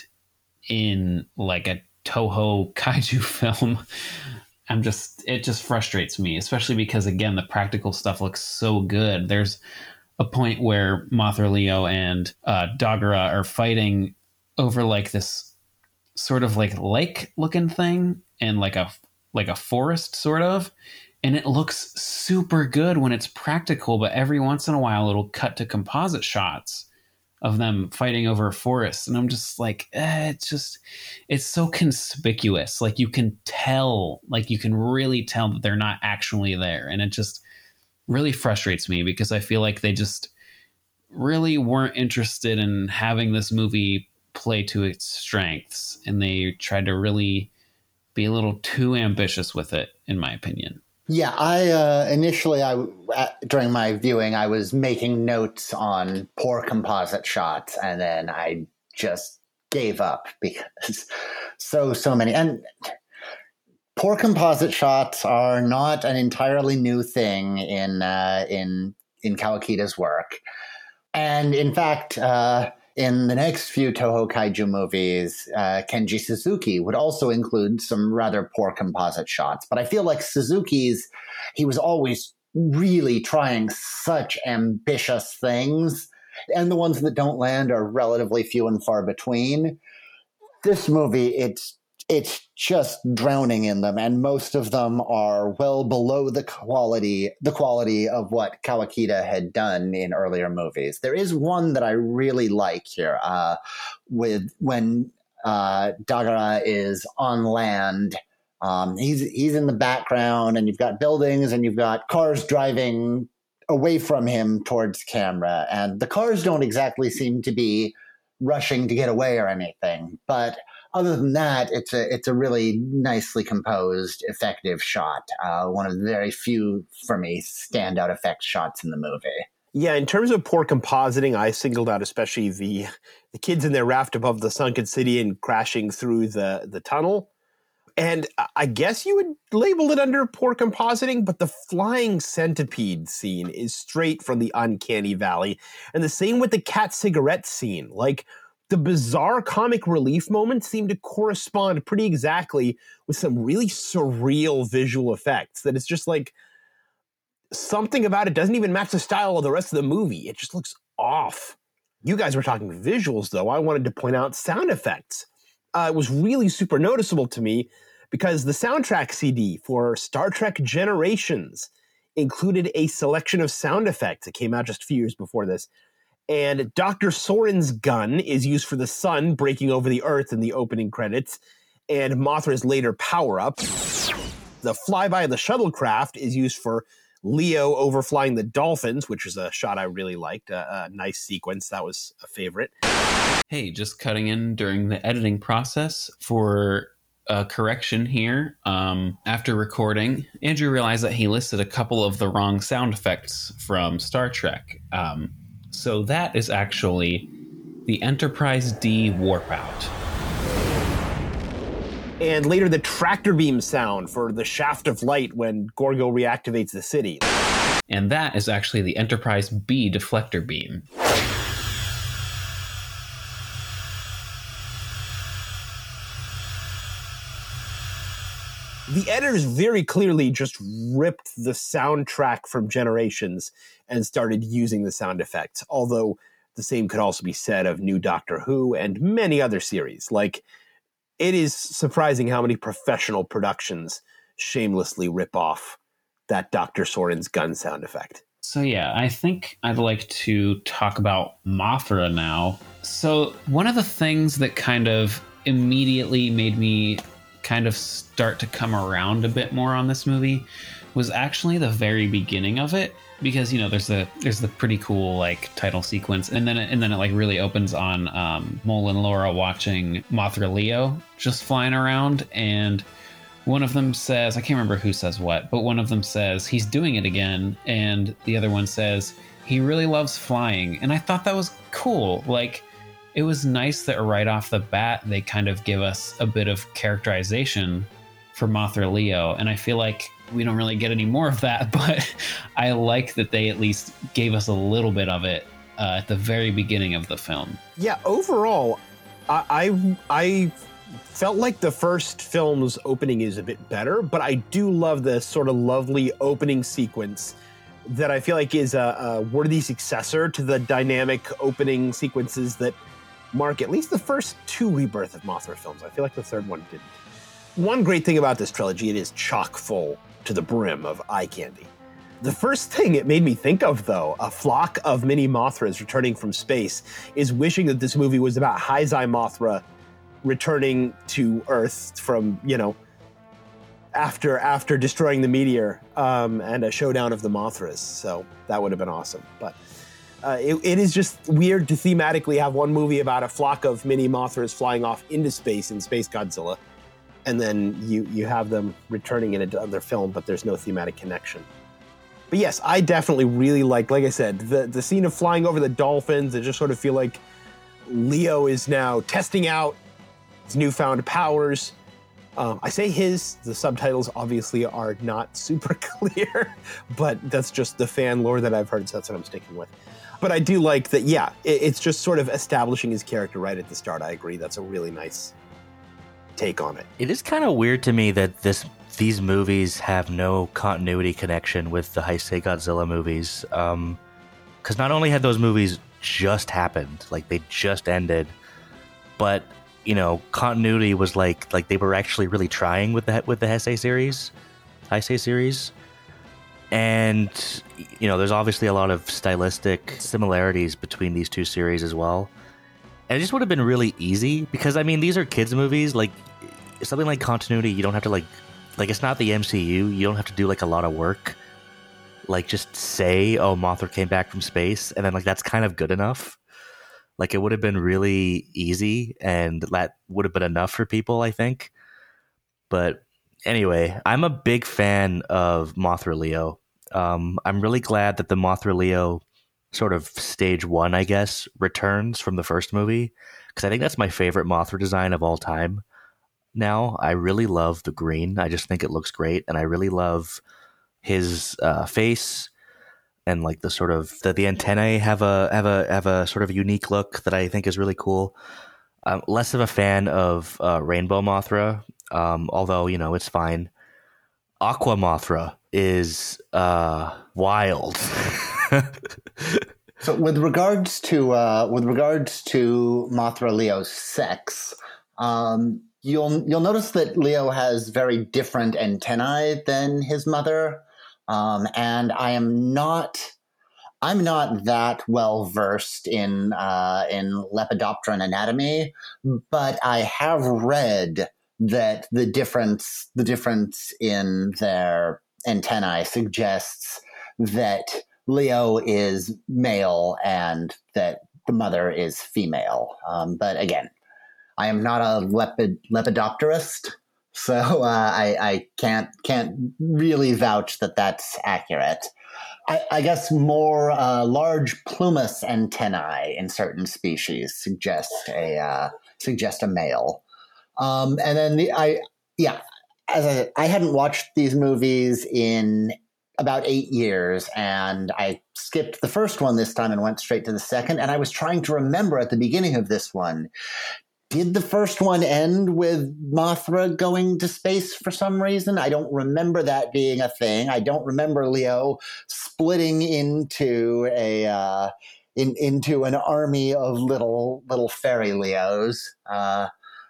in like a Toho kaiju film. I'm just, it just frustrates me, especially because, again, the practical stuff looks so good. There's a point where Mothra Leo and uh, Dagara are fighting over like this sort of like lake looking thing and like a like a forest sort of, And it looks super good when it's practical, but every once in a while it'll cut to composite shots of them fighting over a forest. And I'm just like, eh, it's just, it's so conspicuous. Like you can tell, like you can really tell that they're not actually there. And it just really frustrates me because I feel like they just really weren't interested in having this movie play to its strengths. And they tried to really be a little too ambitious with it, in my opinion. Yeah, I uh, initially, I during my viewing, I was making notes on poor composite shots, and then I just gave up because so so many and poor composite shots are not an entirely new thing in uh, in in Kawakida's work, and in fact. Uh, In the next few Toho Kaiju movies, uh, Kenji Suzuki would also include some rather poor composite shots. But I feel like Suzuki's, he was always really trying such ambitious things. And the ones that don't land are relatively few and far between. This movie, it's it's just drowning in them. And most of them are well below the quality, the quality of what Kawakita had done in earlier movies. There is one that I really like here, uh, with when uh, Dagara is on land. Um, he's he's in the background, and you've got buildings, and you've got cars driving away from him towards camera. And the cars don't exactly seem to be rushing to get away or anything, but other than that, it's a it's a really nicely composed, effective shot. Uh, one of the very few, for me, standout effect shots in the movie. Yeah, in terms of poor compositing, I singled out especially the the kids in their raft above the sunken city and crashing through the, the tunnel. And I guess you would label it under poor compositing, but the flying centipede scene is straight from the Uncanny Valley. And the same with the cat cigarette scene. Like, the bizarre comic relief moments seem to correspond pretty exactly with some really surreal visual effects that it's just like something about it doesn't even match the style of the rest of the movie. It just looks off. You guys were talking visuals, though. I wanted to point out sound effects. Uh, it was really super noticeable to me because the soundtrack C D for Star Trek Generations included a selection of sound effects. It came out just a few years before this. And Doctor Soren's gun is used for the sun breaking over the Earth in the opening credits, and Mothra's later power-up. The flyby of the shuttlecraft is used for Leo overflying the dolphins, which is a shot I really liked, a, a nice sequence. That was a favorite. Hey, just cutting in during the editing process for a correction here. Um, after recording, Andrew realized that he listed a couple of the wrong sound effects from Star Trek. Um, So that is actually the Enterprise D warp out. And later the tractor beam sound for the shaft of light when Gorgo reactivates the city. And that is actually the Enterprise B deflector beam. The editors very clearly just ripped the soundtrack from Generations and started using the sound effects, although the same could also be said of New Doctor Who and many other series. Like, it is surprising how many professional productions shamelessly rip off that Doctor Soren's gun sound effect. So yeah, I think I'd like to talk about Mothra now. So one of the things that kind of immediately made me kind of start to come around a bit more on this movie was actually the very beginning of it, because you know there's the there's the pretty cool like title sequence, and then it, and then it like really opens on um, Mole and Laura watching Mothra Leo just flying around, and one of them says, I can't remember who says what, but one of them says he's doing it again, and the other one says he really loves flying, and I thought that was cool. Like, it was nice that right off the bat they kind of give us a bit of characterization for Mothra Leo, and I feel like we don't really get any more of that, but I like that they at least gave us a little bit of it uh, at the very beginning of the film. Yeah, overall, I, I I felt like the first film's opening is a bit better, but I do love the sort of lovely opening sequence that I feel like is a, a worthy successor to the dynamic opening sequences that mark at least the first two Rebirth of Mothra films. I feel like the third one didn't. One great thing about this trilogy, it is chock full to the brim of eye candy. The first thing it made me think of, though, a flock of mini Mothras returning from space, is wishing that this movie was about Heisei Mothra returning to Earth from, you know, after after destroying the meteor um, and a showdown of the Mothras. So that would have been awesome. But uh, it, it is just weird to thematically have one movie about a flock of mini Mothras flying off into space in Space Godzilla, and then you, you have them returning in another film, but there's no thematic connection. But yes, I definitely really like, like I said, the, the scene of flying over the dolphins. I just sort of feel like Leo is now testing out his newfound powers. Um, I say his, the subtitles obviously are not super clear, but that's just the fan lore that I've heard, so that's what I'm sticking with. But I do like that, yeah, it, it's just sort of establishing his character right at the start. I agree. That's a really nice take on it. It is kind of weird to me that this these movies have no continuity connection with the Heisei Godzilla movies. Um, because not only had those movies just happened, like they just ended, but you know, continuity was like like they were actually really trying with the with the Heisei series, Heisei series, and you know, there's obviously a lot of stylistic similarities between these two series as well. And it just would have been really easy because I mean, these are kids movies. Like something like continuity, you don't have to like like it's not the M C U. You don't have to do like a lot of work. Like just say, oh, Mothra came back from space, and then like that's kind of good enough. Like it would have been really easy, and that would have been enough for people, I think. But anyway, I'm a big fan of Mothra Leo. Um, I'm really glad that the Mothra Leo sort of stage one, I guess, returns from the first movie, because I think that's my favorite Mothra design of all time. Now, I really love the green. I just think it looks great, and I really love his uh, face. And like the sort of the, the antennae have a have a have a sort of unique look that I think is really cool. I'm less of a fan of uh, Rainbow Mothra, um, although you know it's fine. Aqua Mothra is uh, wild. So with regards to uh, with regards to Mothra Leo's sex, um, you'll you'll notice that Leo has very different antennae than his mother. Um, and I am not, I'm not that well versed in uh, in Lepidopteran anatomy, but I have read that the difference, the difference in their antennae suggests that Leo is male and that the mother is female. Um, but again, I am not a lepid, lepidopterist. So uh, I, I can't can't really vouch that that's accurate. I, I guess more uh, large plumous antennae in certain species suggest a uh, suggest a male. Um, and then the I yeah, as I, I hadn't watched these movies in about eight years, and I skipped the first one this time and went straight to the second. And I was trying to remember at the beginning of this one, did the first one end with Mothra going to space for some reason? I don't remember that being a thing. I don't remember Leo splitting into a uh, in, into an army of little little fairy Leos. Uh,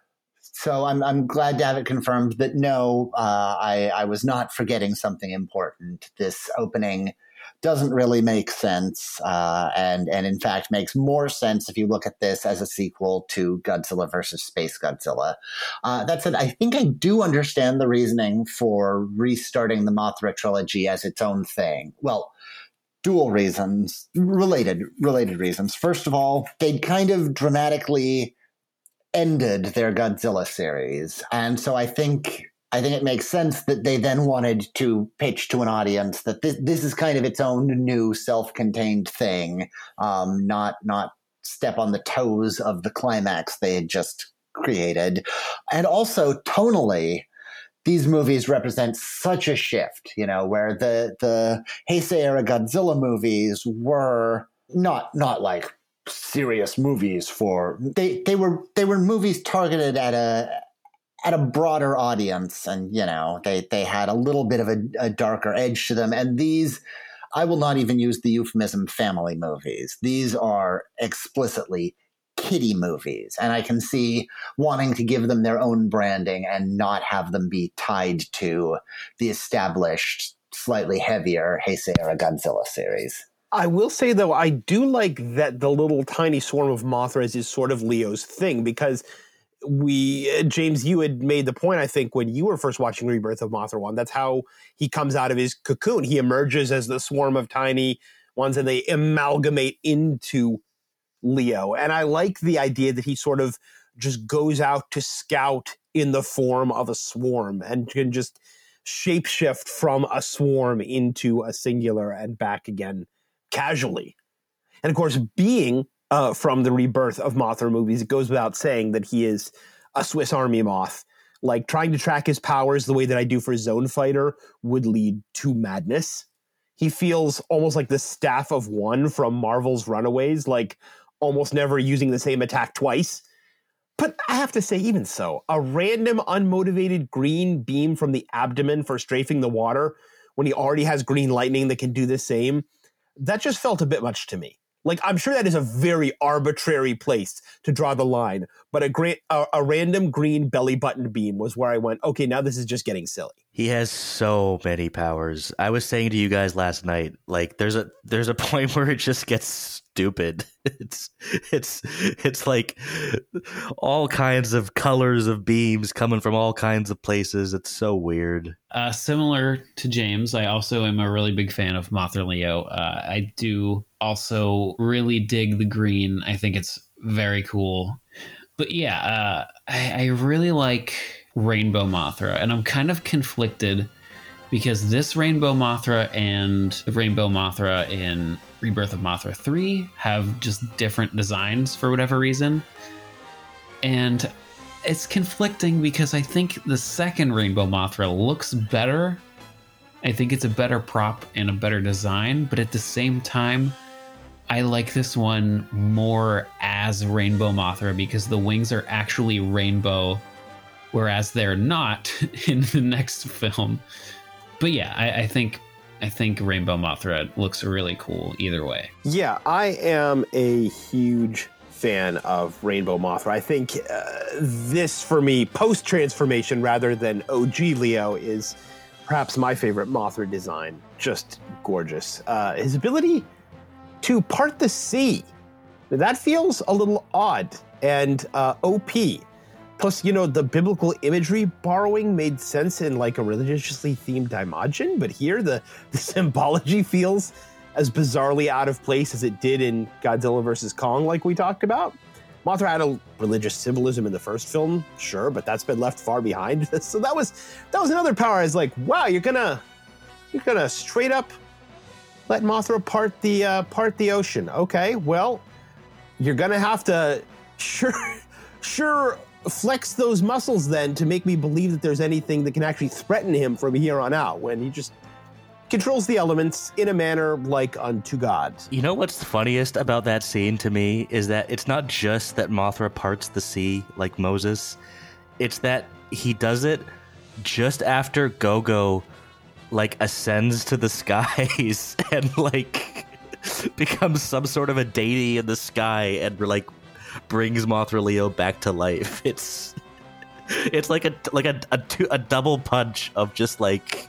so I'm I'm glad to have it confirmed that no, uh, I I was not forgetting something important. This opening doesn't really make sense, uh, and and in fact makes more sense if you look at this as a sequel to Godzilla versus Space Godzilla. Uh, that said, I think I do understand the reasoning for restarting the Mothra trilogy as its own thing. Well, dual reasons, related related reasons. First of all, they'd kind of dramatically ended their Godzilla series, and so I think. I think it makes sense that they then wanted to pitch to an audience that this, this is kind of its own new self-contained thing, um, not not step on the toes of the climax they had just created. And also tonally, these movies represent such a shift, you know, where the the Heisei era Godzilla movies were not not like serious movies for they they were they were movies targeted at a at a broader audience, and you know they they had a little bit of a, a darker edge to them. And these, I will not even use the euphemism family movies. These are explicitly kiddie movies, and I can see wanting to give them their own branding and not have them be tied to the established, slightly heavier Heisei Era Godzilla series. I will say, though, I do like that the little tiny swarm of Mothras is sort of Leo's thing, because we, uh, James, you had made the point, I think, when you were first watching Rebirth of Mothra one, that's how he comes out of his cocoon. He emerges as the swarm of tiny ones, and they amalgamate into Leo. And I like the idea that he sort of just goes out to scout in the form of a swarm and can just shapeshift from a swarm into a singular and back again casually. And of course, being uh, from the Rebirth of Mothra movies, it goes without saying that he is a Swiss Army moth. Like, trying to track his powers the way that I do for Zone Fighter would lead to madness. He feels almost like the Staff of One from Marvel's Runaways, like almost never using the same attack twice. But I have to say, even so, a random unmotivated green beam from the abdomen for strafing the water when he already has green lightning that can do the same, that just felt a bit much to me. Like, I'm sure that is a very arbitrary place to draw the line, but a, gra- a, a random green belly button beam was where I went, okay, now this is just getting silly. He has so many powers. I was saying to you guys last night, like, there's a there's a point where it just gets stupid. It's it's it's like all kinds of colors of beams coming from all kinds of places. It's so weird. Uh, similar to James, I also am a really big fan of Mothra Leo. Uh, I do also really dig the green. I think it's very cool. But yeah, uh, I, I really like Rainbow Mothra, and I'm kind of conflicted because this Rainbow Mothra and Rainbow Mothra in Rebirth of Mothra three have just different designs for whatever reason. And it's conflicting because I think the second Rainbow Mothra looks better. I think it's a better prop and a better design, but at the same time, I like this one more as Rainbow Mothra because the wings are actually rainbow, whereas they're not in the next film. But yeah, I, I think I think Rainbow Mothra looks really cool either way. Yeah, I am a huge fan of Rainbow Mothra. I think uh, this, for me, post-transformation rather than O G Leo, is perhaps my favorite Mothra design. Just gorgeous. Uh, his ability to part the sea, that feels a little odd and uh, O P. Plus, you know, the biblical imagery borrowing made sense in like a religiously themed Daimajin, but here the, the symbology feels as bizarrely out of place as it did in Godzilla versus Kong, like we talked about. Mothra had a religious symbolism in the first film, sure, but that's been left far behind. So that was that was another power. I was like, wow, you're gonna you're gonna straight up let Mothra part the uh, part the ocean. Okay, well, you're gonna have to sure sure. flex those muscles then to make me believe that there's anything that can actually threaten him from here on out, when he just controls the elements in a manner like unto God. You know what's the funniest about that scene to me is that it's not just that Mothra parts the sea like Moses. It's that he does it just after Gogo like ascends to the skies and like becomes some sort of a deity in the sky and like brings Mothra Leo back to life. It's it's like a like a a, two, a double punch of just like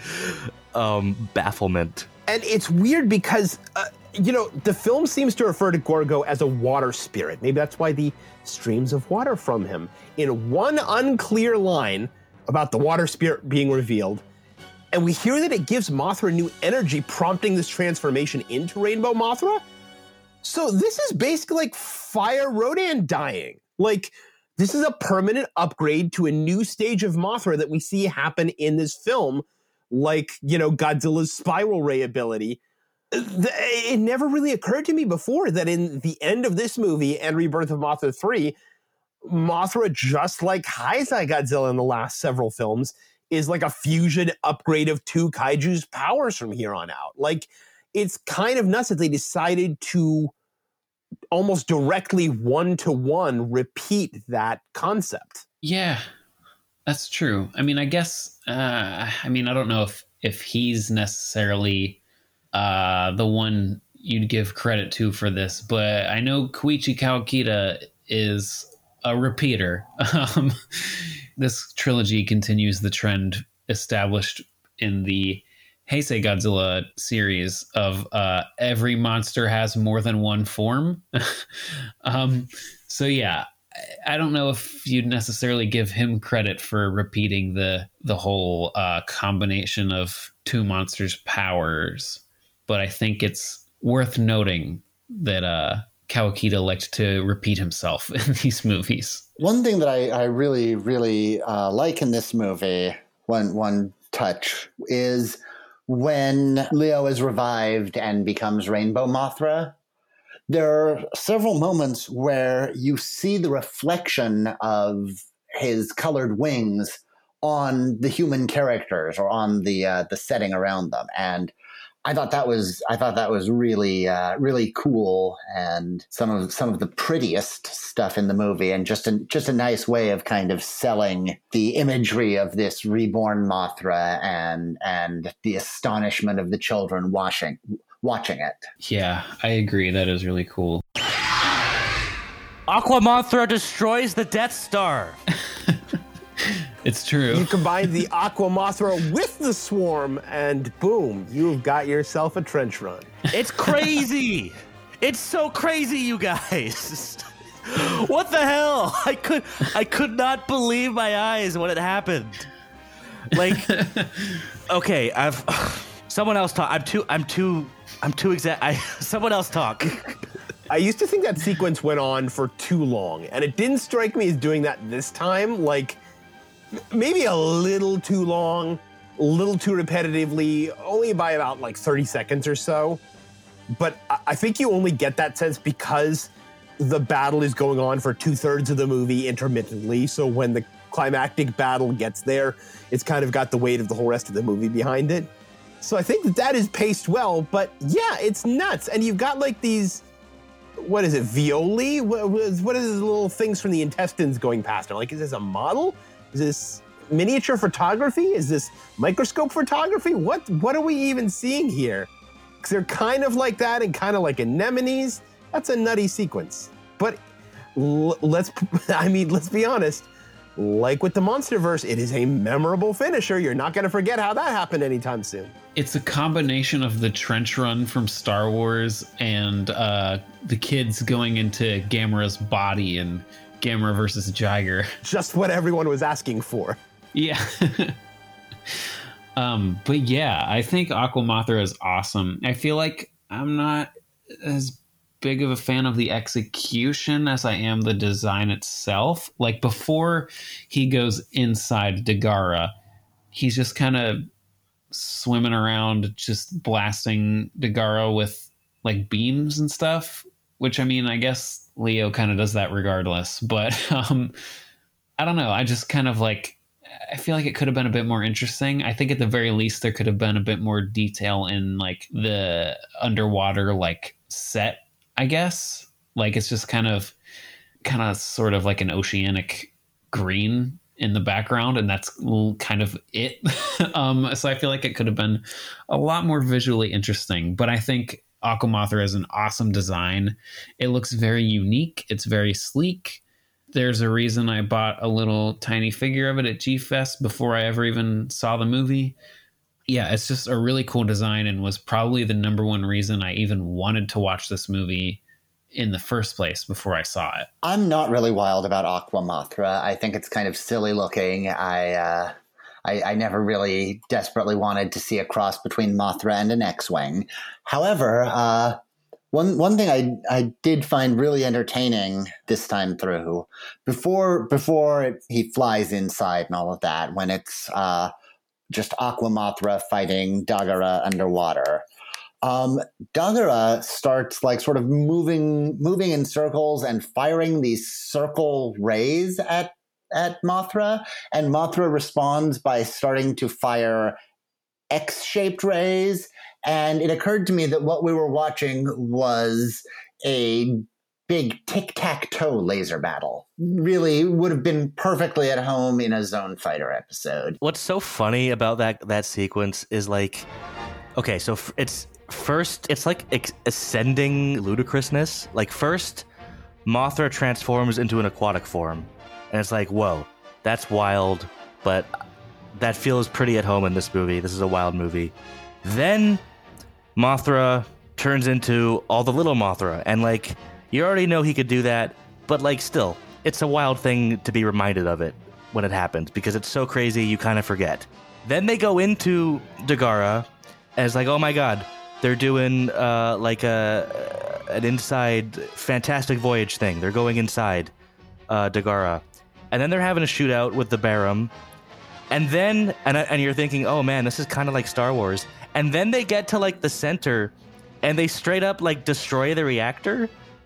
um bafflement. And it's weird because uh, you know, the film seems to refer to Gorgo as a water spirit. Maybe that's why the streams of water from him. In one unclear line about the water spirit being revealed, and we hear that it gives Mothra new energy, prompting this transformation into Rainbow Mothra. So this is basically like Fire Rodan dying. Like, this is a permanent upgrade to a new stage of Mothra that we see happen in this film, like, you know, Godzilla's spiral ray ability. It never really occurred to me before that in the end of this movie and Rebirth of Mothra three, Mothra, just like Heisei Godzilla in the last several films, is like a fusion upgrade of two kaiju's powers from here on out. Like, it's kind of nuts that they decided to almost directly one-to-one repeat that concept. Yeah, that's true. I mean, I guess, uh, I mean, I don't know if, if he's necessarily uh, the one you'd give credit to for this, but I know Koichi Kawakita is a repeater. Um, this trilogy continues the trend established in the Heisei Godzilla series of uh, every monster has more than one form. um, so yeah, I don't know if you'd necessarily give him credit for repeating the the whole uh, combination of two monsters' powers, but I think it's worth noting that uh, Kawakita liked to repeat himself in these movies. One thing that I, I really, really uh, like in this movie, one one touch, is when Leo is revived and becomes Rainbow Mothra. There are several moments where you see the reflection of his colored wings on the human characters or on the uh, the setting around them, and I thought that was I thought that was really uh, really cool, and some of some of the prettiest stuff in the movie, and just a just a nice way of kind of selling the imagery of this reborn Mothra and and the astonishment of the children watching watching it. Yeah, I agree. That is really cool. Aqua Mothra destroys the Death Star. It's true. You combine the Aqua Mothra with the Swarm, and boom, you've got yourself a trench run. It's crazy. It's so crazy, you guys. What the hell? I could I could not believe my eyes when it happened. Like, okay, I've someone else talk. I'm too I'm too I'm too exact. I someone else talk. I used to think that sequence went on for too long, and it didn't strike me as doing that this time. Like, maybe a little too long, a little too repetitively, only by about like thirty seconds or so. But I think you only get that sense because the battle is going on for two thirds of the movie intermittently. So when the climactic battle gets there, it's kind of got the weight of the whole rest of the movie behind it. So I think that that is paced well, but yeah, it's nuts. And you've got like these, what is it, violi? What, what are these little things from the intestines going past? I'm like, is this a model? Is this miniature photography? Is this microscope photography? What what are we even seeing here? Because they're kind of like that and kind of like anemones. That's a nutty sequence. But l- let's, I mean, let's be honest. Like with the Monsterverse, it is a memorable finisher. You're not going to forget how that happened anytime soon. It's a combination of the trench run from Star Wars and uh, the kids going into Gamera's body and Gamera versus Jiger. Just what everyone was asking for. Yeah. um, but yeah, I think Aqua Mothra is awesome. I feel like I'm not as big of a fan of the execution as I am the design itself. Like before he goes inside Dagara, he's just kind of swimming around, just blasting Dagara with like beams and stuff, which I mean, I guess Leo kind of does that regardless, but um, I don't know. I just kind of like, I feel like it could have been a bit more interesting. I think at the very least there could have been a bit more detail in like the underwater like set, I guess. Like it's just kind of, kind of sort of like an oceanic green in the background, and that's kind of it. um, so I feel like it could have been a lot more visually interesting, but I think Aqua Mothra is an awesome design. It looks very unique. It's very sleek. There's a reason I bought a little tiny figure of it at G-Fest before I ever even saw the movie. Yeah, it's just a really cool design and was probably the number one reason I even wanted to watch this movie in the first place before I saw it. I'm not really wild about Aqua Mothra. I think it's kind of silly looking. I, uh, I, I never really desperately wanted to see a cross between Mothra and an X-Wing. However, uh, one one thing I I did find really entertaining this time through, before before he flies inside and all of that, when it's uh, just Aqua Mothra fighting Dagara underwater. Um, Dagara starts like sort of moving moving in circles and firing these circle rays at at Mothra, and Mothra responds by starting to fire X-shaped rays. And it occurred to me that what we were watching was a big tic-tac-toe laser battle. Really would have been perfectly at home in a Zone Fighter episode. What's so funny about that that sequence is like, okay, so f- it's first, it's like ex- ascending ludicrousness. Like first, Mothra transforms into an aquatic form, and it's like, whoa, that's wild, but that feels pretty at home in this movie. This is a wild movie. Then Mothra turns into all the little Mothra, and like, you already know he could do that, but like still, it's a wild thing to be reminded of it when it happens, because it's so crazy you kind of forget. Then they go into Dagara, and it's like, oh my god, they're doing uh, like a an inside Fantastic Voyage thing. They're going inside uh, Dagara. And then they're having a shootout with the Barum. And then, and, and you're thinking, oh man, this is kind of like Star Wars. And then they get to like the center, and they straight up like destroy the reactor.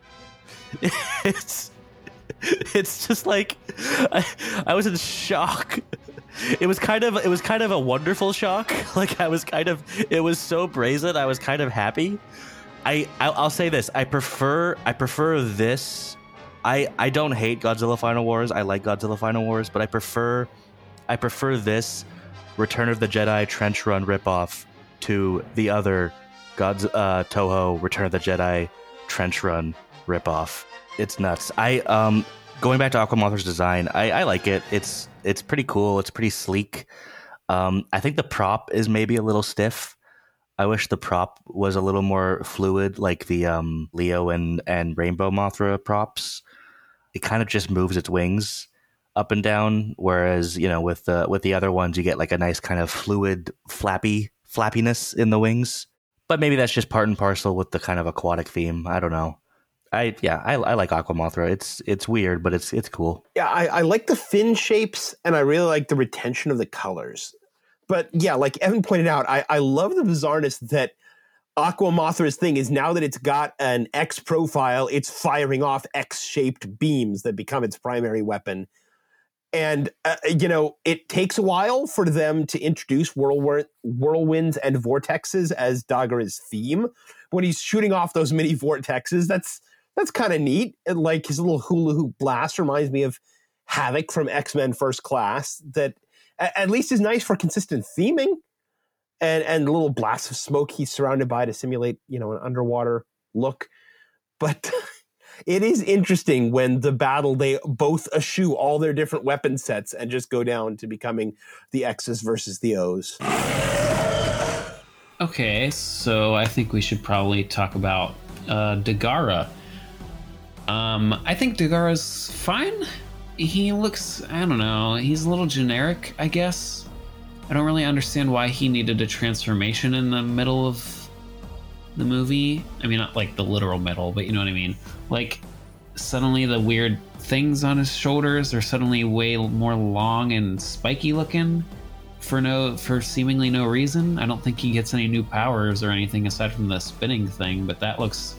It's it's just like, I, I was in shock. It was kind of it was kind of a wonderful shock. Like I was kind of it was so brazen. I was kind of happy. I I'll, I'll say this. I prefer I prefer this. I I don't hate Godzilla Final Wars. I like Godzilla Final Wars, but I prefer I prefer this Return of the Jedi Trench Run ripoff to the other God's uh, Toho Return of the Jedi Trench Run ripoff. It's nuts. I um going back to Aqua Mothra's design. I, I like it. It's it's pretty cool. It's pretty sleek. Um, I think the prop is maybe a little stiff. I wish the prop was a little more fluid, like the um, Leo and, and Rainbow Mothra props. It kind of just moves its wings up and down, whereas you know with the with the other ones you get like a nice kind of fluid, flappy flappiness in the wings. But maybe that's just part and parcel with the kind of aquatic theme. I don't know. I yeah, I, I like Aqua Mothra. It's it's weird, but it's it's cool. Yeah, I, I like the fin shapes, and I really like the retention of the colors. But yeah, like Evan pointed out, I, I love the bizarreness that Aqua Mothra's thing is now that it's got an X profile, it's firing off X-shaped beams that become its primary weapon. And, uh, you know, it takes a while for them to introduce whirlwind, whirlwinds and vortexes as Dagara's theme. When he's shooting off those mini vortexes, that's that's kind of neat. And like his little hula hoop blast reminds me of Havoc from X-Men First Class, that at least is nice for consistent theming, and and the little blasts of smoke he's surrounded by to simulate, you know, an underwater look. But it is interesting when the battle, they both eschew all their different weapon sets and just go down to becoming the X's versus the O's. Okay, so I think we should probably talk about uh, Dagara. Um, I think Dagara's fine. He looks, I don't know, he's a little generic, I guess. I don't really understand why he needed a transformation in the middle of the movie. I mean, not like the literal middle, but you know what I mean. Like, suddenly the weird things on his shoulders are suddenly way more long and spiky looking for no, for seemingly no reason. I don't think he gets any new powers or anything aside from the spinning thing, but that looks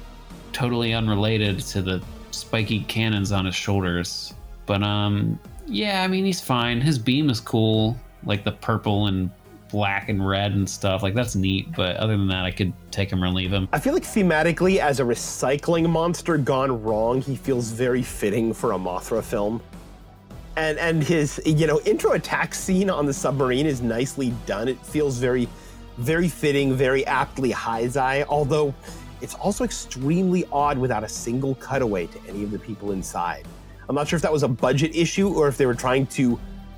totally unrelated to the spiky cannons on his shoulders. But um yeah, I mean, he's fine. His beam is cool, like the purple and black and red and stuff. Like, that's neat, but other than that, I could take him or leave him. I feel like thematically, as a recycling monster gone wrong, he feels very fitting for a Mothra film. And and his, you know, intro attack scene on the submarine is nicely done. It feels very, very fitting, very aptly Heisei, although it's also extremely odd without a single cutaway to any of the people inside. I'm not sure if that was a budget issue or if they were trying to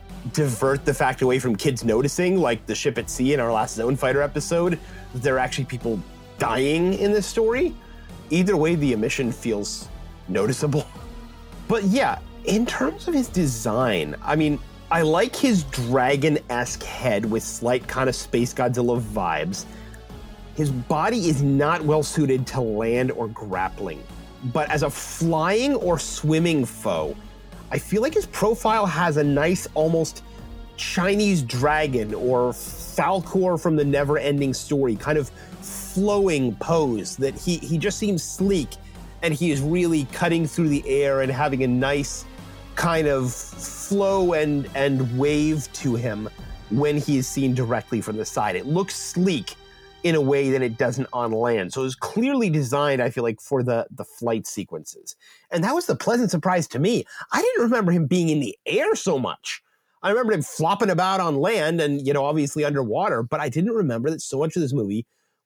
divert the fact away from kids noticing, like the ship at sea in our last Zone Fighter episode. There are actually people dying in this story. Either way, the omission feels noticeable. But yeah, in terms of his design, I mean, I like his dragon-esque head with slight kind of Space Godzilla vibes. His body is not well suited to land or grappling, but as a flying or swimming foe, I feel like his profile has a nice, almost Chinese dragon or Falkor from the Never-Ending Story kind of flowing pose that he, he just seems sleek, and he is really cutting through the air and having a nice kind of flow and, and wave to him when he is seen directly from the side. It looks sleek in a way that it doesn't on land. So it was clearly designed, I feel like, for the, the flight sequences. And that was the pleasant surprise to me. I didn't remember him being in the air so much. I remember him flopping about on land and, you know, obviously underwater, but I didn't remember that so much of this movie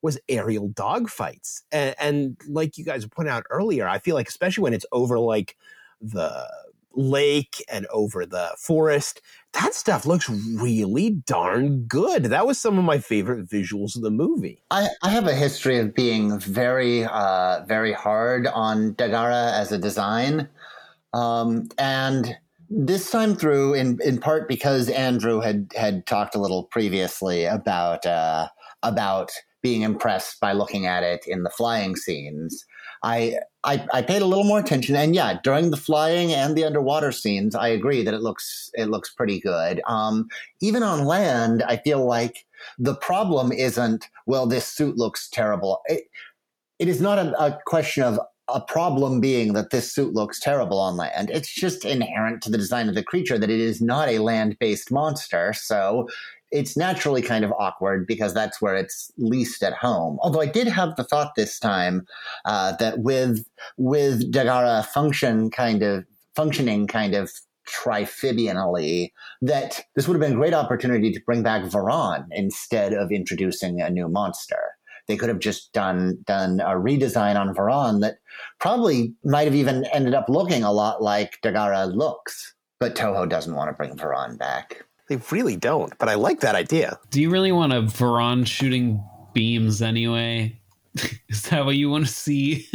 was aerial dogfights. And, and like you guys pointed out earlier, I feel like especially when it's over like the lake and over the forest, that stuff looks really darn good. That was some of my favorite visuals of the movie. I, I have a history of being very, uh, very hard on Dagara as a design. Um, and this time through, in, in part because Andrew had, had talked a little previously about, uh, about being impressed by looking at it in the flying scenes, I, I I paid a little more attention, and yeah, during the flying and the underwater scenes, I agree that it looks it looks pretty good. Um, even on land, I feel like the problem isn't, well, this suit looks terrible. It, it is not a, a question of a problem being that this suit looks terrible on land. It's just inherent to the design of the creature that it is not a land-based monster, so it's naturally kind of awkward because that's where it's least at home. Although I did have the thought this time uh, that with with Dagara function kind of functioning kind of trifibianally, that this would have been a great opportunity to bring back Varan instead of introducing a new monster. They could have just done done a redesign on Varan that probably might have even ended up looking a lot like Dagara looks. But Toho doesn't want to bring Varan back. They really don't, but I like that idea. Do you really want a Varan shooting beams anyway? Is that what you want to see?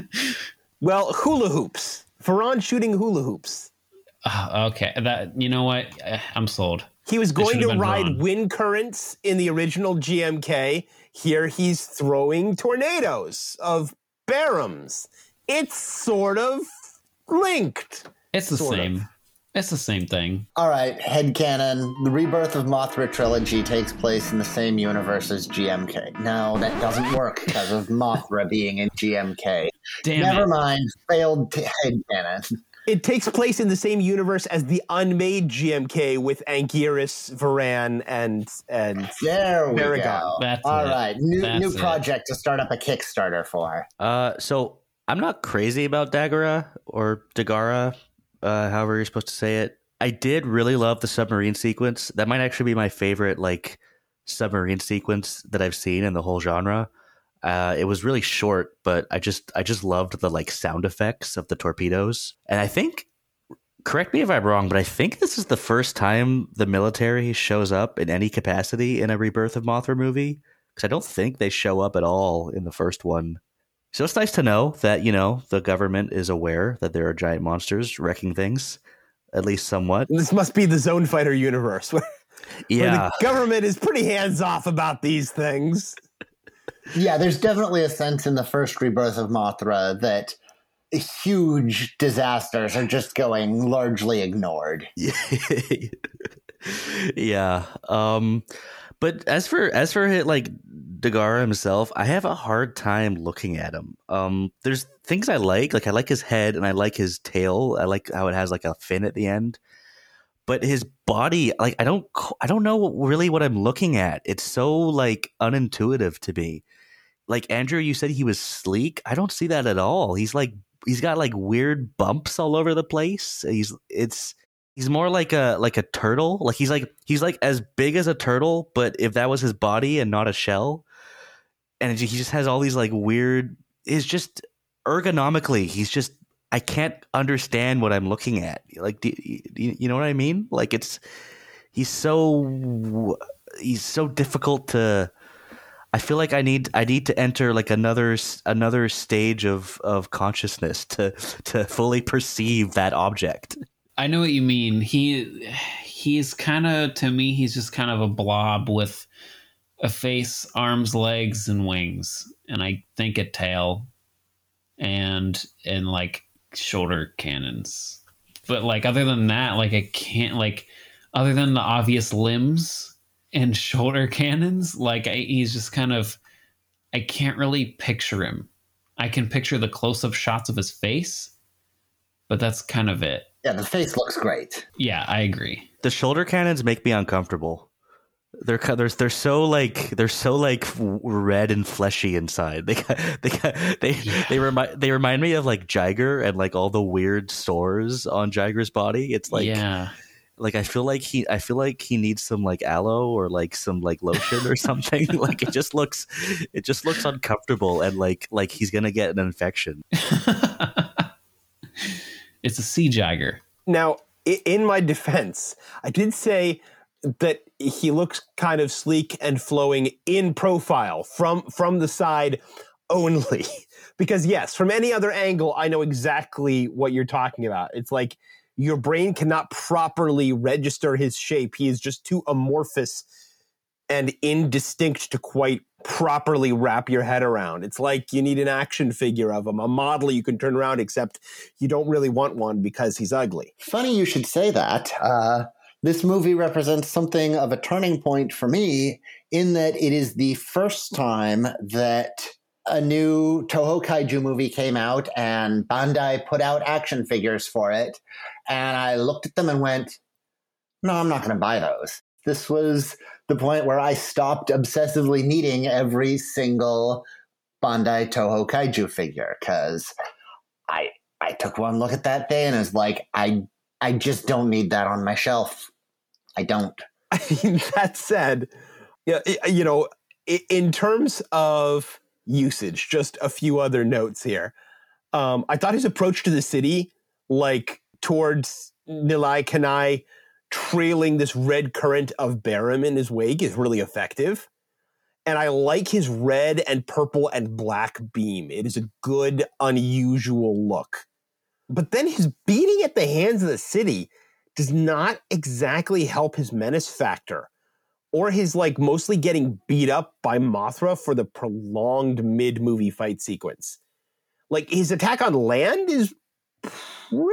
Well, hula hoops. Varan shooting hula hoops. Uh, okay, that you know what? I'm sold. He was going to ride Varan. wind currents in the original G M K. Here he's throwing tornadoes of Barams. It's sort of linked. It's the sort same. Of. It's the same thing. All right, headcanon. The Rebirth of Mothra trilogy takes place in the same universe as G M K. No, that doesn't work because of Mothra being in G M K. Damn Never it. mind. Failed t- headcanon. It takes place in the same universe as the unmade G M K with Anguirus, Varan, and and There we Baragon. go. That's All it. right, new That's new it. project to start up a Kickstarter for. Uh, so I'm not crazy about Dagara or Dagara, uh, however you're supposed to say it. I did really love the submarine sequence. That might actually be my favorite, like, submarine sequence that I've seen in the whole genre. Uh, it was really short, but I just I just loved the like sound effects of the torpedoes. And I think, correct me if I'm wrong, but I think this is the first time the military shows up in any capacity in a Rebirth of Mothra movie, because I don't think they show up at all in the first one. So it's nice to know that, you know, the government is aware that there are giant monsters wrecking things, at least somewhat. This must be the Zone Fighter universe, where, Yeah. where the government is pretty hands off about these things. Yeah, there's definitely a sense in the first Rebirth of Mothra that huge disasters are just going largely ignored. Yeah. Um, but as for as for like Dagara himself, I have a hard time looking at him. Um, there's things I like, like I like his head and I like his tail. I like how it has like a fin at the end. But his body, like I don't, I don't know really what I'm looking at. It's so like unintuitive to me. Like Andrew, you said he was sleek. I don't see that at all. He's like, he's got like weird bumps all over the place. He's, it's, he's more like a like a turtle. Like he's like he's like as big as a turtle, but if that was his body and not a shell. And he just has all these like weird. It's just ergonomically, he's just. I can't understand what I'm looking at. Like, do you, you know what I mean? Like, it's he's so he's so difficult to. I feel like I need I need to enter like another another stage of, of consciousness to to fully perceive that object. I know what you mean. He he's kind of, to me, he's just kind of a blob with a face, arms, legs, and wings, and I think a tail, and and like. shoulder cannons, but like other than that, like I can't like other than the obvious limbs and shoulder cannons, like I, he's just kind of I can't really picture him. I can picture the close-up shots of his face, but that's kind of it. Yeah, the face looks great. Yeah, I agree. The shoulder cannons make me uncomfortable. They're they're they're so like they're so like red and fleshy inside. They they they yeah. they remind they remind me of like Jiger and like all the weird sores on Jiger's body. It's like yeah, like I feel like he I feel like he needs some like aloe or like some like lotion or something. Like it just looks it just looks uncomfortable and like like he's gonna get an infection. It's a sea jagger. Now, in my defense, I did say that he looks kind of sleek and flowing in profile from from the side only. Because yes, from any other angle, I know exactly what you're talking about. It's like your brain cannot properly register his shape. He is just too amorphous and indistinct to quite properly wrap your head around. It's like you need an action figure of him, a model you can turn around, except you don't really want one because he's ugly. Funny you should say that. Uh, this movie represents something of a turning point for me in that it is the first time that a new Toho Kaiju movie came out and Bandai put out action figures for it. And I looked at them and went, no, I'm not going to buy those. This was the point where I stopped obsessively needing every single Bandai Toho Kaiju figure because I I took one look at that day and was like, I I just don't need that on my shelf. I don't. I mean, that said, you know, in terms of usage, just a few other notes here. Um, I thought his approach to the city, like towards Nilai Kanai, trailing this red current of Barum in his wake, is really effective. And I like his red and purple and black beam. It is a good, unusual look. But then his beating at the hands of the city does not exactly help his menace factor, or his like mostly getting beat up by Mothra for the prolonged mid-movie fight sequence. Like his attack on land is pretty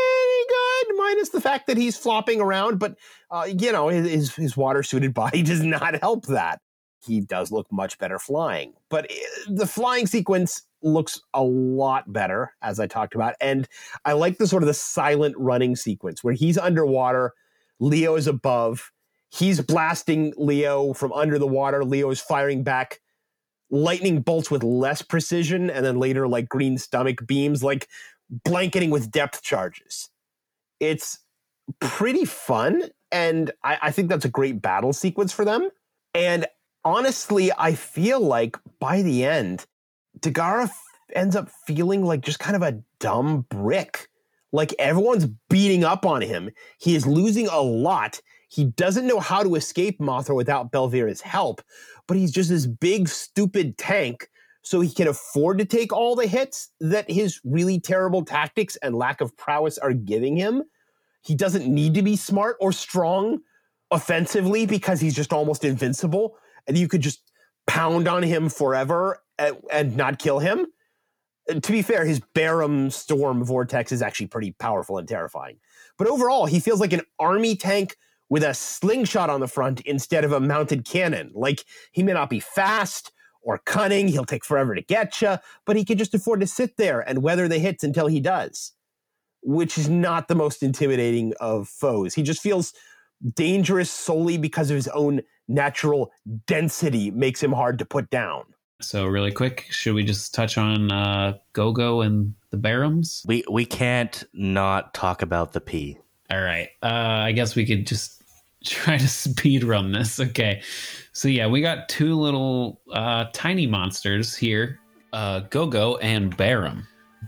good, minus the fact that he's flopping around, but uh, you know, his, his water-suited body does not help that. He does look much better flying, but the flying sequence looks a lot better, as I talked about, and I like the sort of the silent running sequence where he's underwater, Leo is above, he's blasting Leo from under the water, Leo is firing back lightning bolts with less precision, and then later like green stomach beams, like blanketing with depth charges. It's pretty fun, and I, I think that's a great battle sequence for them. And honestly, I feel like by the end, Dagara f- ends up feeling like just kind of a dumb brick. Like everyone's beating up on him. He is losing a lot. He doesn't know how to escape Mothra without Belvira's help, but he's just this big, stupid tank, so he can afford to take all the hits that his really terrible tactics and lack of prowess are giving him. He doesn't need to be smart or strong offensively because he's just almost invincible, and you could just pound on him forever and, and not kill him. And to be fair, his Barum Storm Vortex is actually pretty powerful and terrifying. But overall, he feels like an army tank with a slingshot on the front instead of a mounted cannon. Like, he may not be fast or cunning, he'll take forever to get you, but he can just afford to sit there and weather the hits until he does, which is not the most intimidating of foes. He just feels dangerous solely because of his own natural density makes him hard to put down. So really quick, should we just touch on uh, Gogo and the Barums? We we can't not talk about the P. All right. Uh, I guess we could just try to speed run this. Okay. So yeah, we got two little uh, tiny monsters here, uh, Gogo and Barum.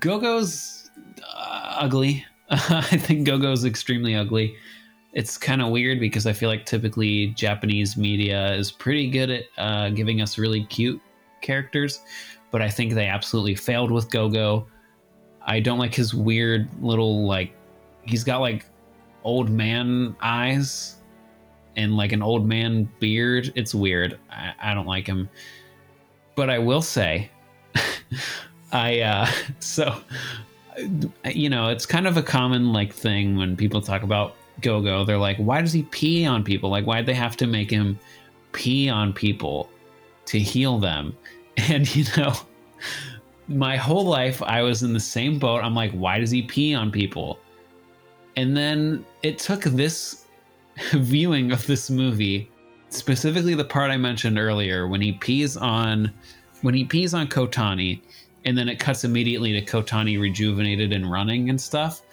Gogo's uh, ugly. I think Gogo's extremely ugly. It's kind of weird because I feel like typically Japanese media is pretty good at uh, giving us really cute characters, but I think they absolutely failed with Gogo. I don't like his weird little, like, he's got like old man eyes and like an old man beard. It's weird. I, I don't like him. But I will say, I, uh, so, you know, it's kind of a common like thing when people talk about Gogo. They're like, why does he pee on people? Like, why'd they have to make him pee on people to heal them? And, you know, my whole life I was in the same boat. I'm like, why does he pee on people? And then it took this viewing of this movie, specifically the part I mentioned earlier, when he pees on when he pees on Kotani, and then it cuts immediately to Kotani rejuvenated and running and stuff.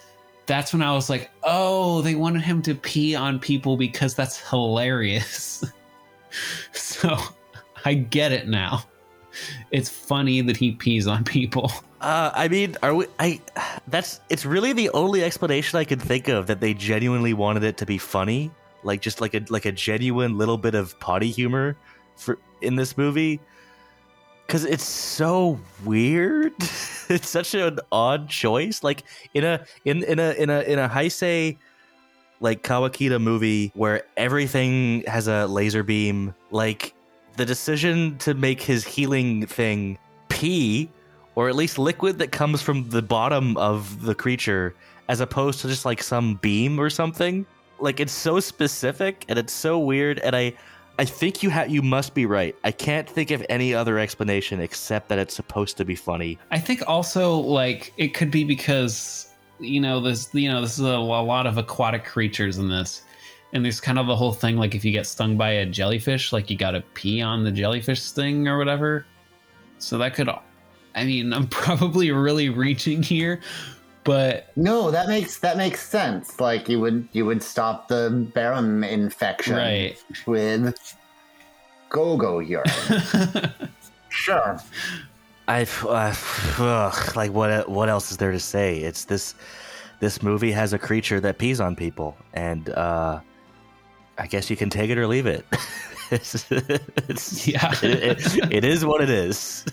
that's when I was like, oh, they wanted him to pee on people because that's hilarious. So I get it now. It's funny that he pees on people. Uh, I mean, are we? I that's it's really the only explanation I could think of that they genuinely wanted it to be funny, like just like a like a genuine little bit of potty humor for in this movie. Because it's so weird. It's such an odd choice. Like in a in in a in a in a Heisei like Kawakita movie where everything has a laser beam, like the decision to make his healing thing pee, or at least liquid that comes from the bottom of the creature, as opposed to just like some beam or something. Like it's so specific and it's so weird, and I. I think you ha- you must be right. I can't think of any other explanation except that it's supposed to be funny. I think also like it could be because you know this you know this is a, a lot of aquatic creatures in this, and there's kind of the whole thing like if you get stung by a jellyfish, like you got to pee on the jellyfish sting or whatever. So that could, I mean, I'm probably really reaching here, but no, that makes that makes sense. Like you would you would stop the Barum infection right. with go-go urine. Sure. I've uh, ugh, like what what else is there to say? It's this this movie has a creature that pees on people, and uh, I guess you can take it or leave it. it's, it's, yeah, it, it, it is what it is.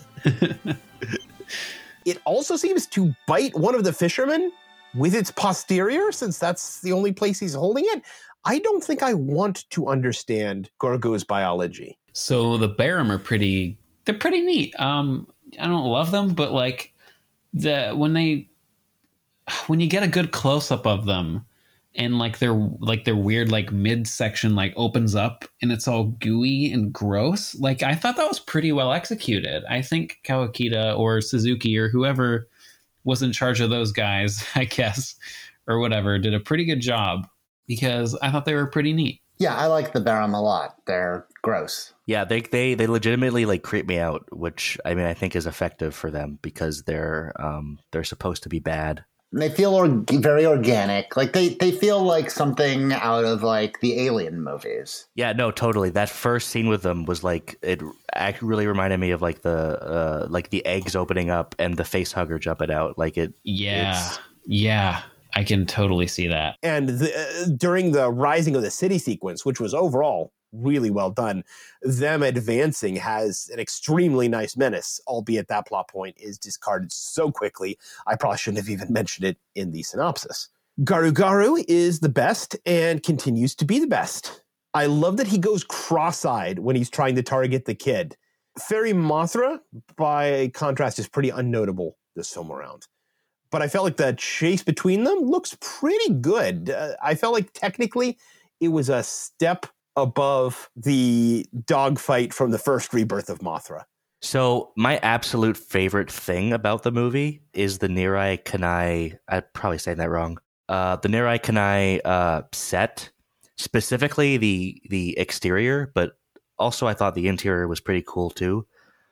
It also seems to bite one of the fishermen with its posterior, since that's the only place he's holding it. I don't think I want to understand Gorgo's biology. So the Barum are pretty, they're pretty neat. Um, I don't love them, but like the when they, when you get a good close up of them, and like their like their weird like midsection like opens up and it's all gooey and gross. Like I thought that was pretty well executed. I think Kawakita or Suzuki or whoever was in charge of those guys, I guess, or whatever, did a pretty good job because I thought they were pretty neat. Yeah, I like the Barum a lot. They're gross. Yeah, they they they legitimately like creep me out, which I mean I think is effective for them because they're um they're supposed to be bad. They feel or- very organic. Like they, they feel like something out of like the Alien movies. Yeah, no, totally. That first scene with them was like it actually really reminded me of like the uh, like the eggs opening up and the face hugger jumping out. Like it. Yeah, yeah, I can totally see that. And the, uh, during the rising of the city sequence, which was overall really well done, them advancing has an extremely nice menace, albeit that plot point is discarded so quickly, I probably shouldn't have even mentioned it in the synopsis. Garu Garu is the best and continues to be the best. I love that he goes cross-eyed when he's trying to target the kid. Fairy Mothra, by contrast, is pretty unnotable this film around. But I felt like the chase between them looks pretty good. Uh, I felt like technically it was a step above the dogfight from the first Rebirth of Mothra. So my absolute favorite thing about the movie is the Nirai Kanai, I'm probably saying that wrong, uh, the Nirai Kanai uh, set, specifically the the exterior, but also I thought the interior was pretty cool too.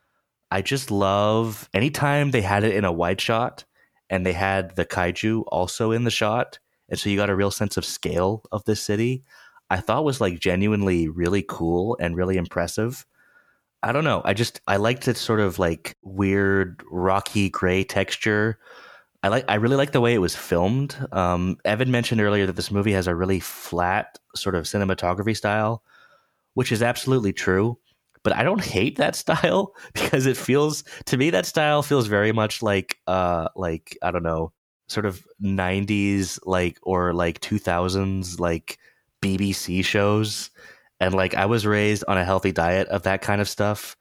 I just love, anytime they had it in a wide shot and they had the kaiju also in the shot, and so you got a real sense of scale of this city, I thought was like genuinely really cool and really impressive. I don't know. I just, I liked its sort of like weird rocky gray texture. I like, I really like the way it was filmed. Um, Evan mentioned earlier that this movie has a really flat sort of cinematography style, which is absolutely true. But I don't hate that style because it feels, to me, that style feels very much like, uh, like, I don't know, sort of nineties, like, or like two thousands, like, B B C shows, and like I was raised on a healthy diet of that kind of stuff,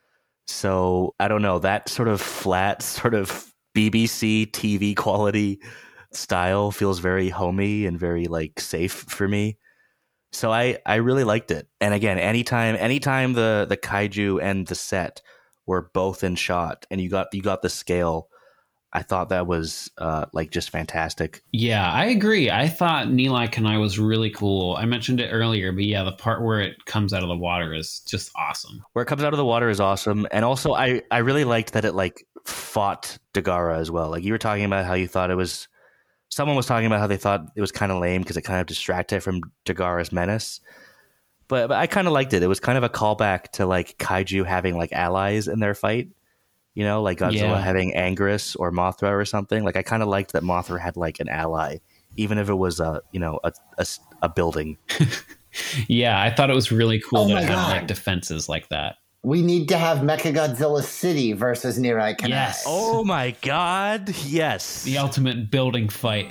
so I don't know, that sort of flat sort of B B C T V quality style feels very homey and very like safe for me, so I I really liked it. And again, anytime anytime the the kaiju and the set were both in shot and you got you got the scale, I thought that was uh, like just fantastic. Yeah, I agree. I thought Nirai Kanai was really cool. I mentioned it earlier, but yeah, the part where it comes out of the water is just awesome. Where it comes out of the water is awesome. And also, I, I really liked that it like fought Dagara as well. Like you were talking about how you thought it was someone was talking about how they thought it was kind of lame because it kind of distracted from Dagara's menace. But, but I kind of liked it. It was kind of a callback to like kaiju having like allies in their fight. You know, like Godzilla Yeah. having Anguirus or Mothra or something. Like I kind of liked that Mothra had like an ally, even if it was a you know a a, a building. Yeah, I thought it was really cool Oh that my it had God. like defenses like that. We need to have Mechagodzilla City versus Nirai Kanai. Yes. Oh my god, yes. The ultimate building fight.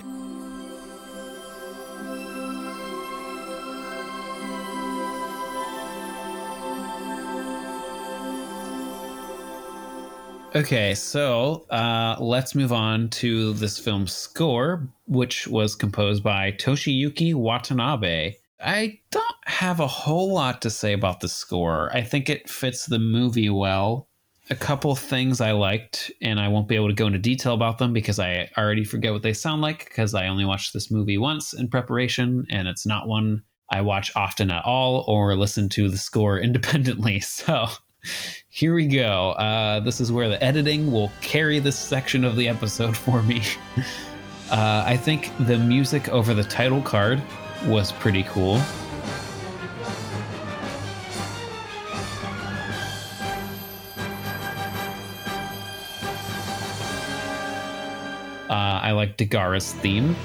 Okay, so uh, let's move on to this film's score, which was composed by Toshiyuki Watanabe. I don't have a whole lot to say about the score. I think it fits the movie well. A couple things I liked, and I won't be able to go into detail about them because I already forget what they sound like because I only watched this movie once in preparation, and it's not one I watch often at all or listen to the score independently. So here we go. Uh, this is where the editing will carry this section of the episode for me. uh, I think the music over the title card was pretty cool. Uh, I like Dagara's theme.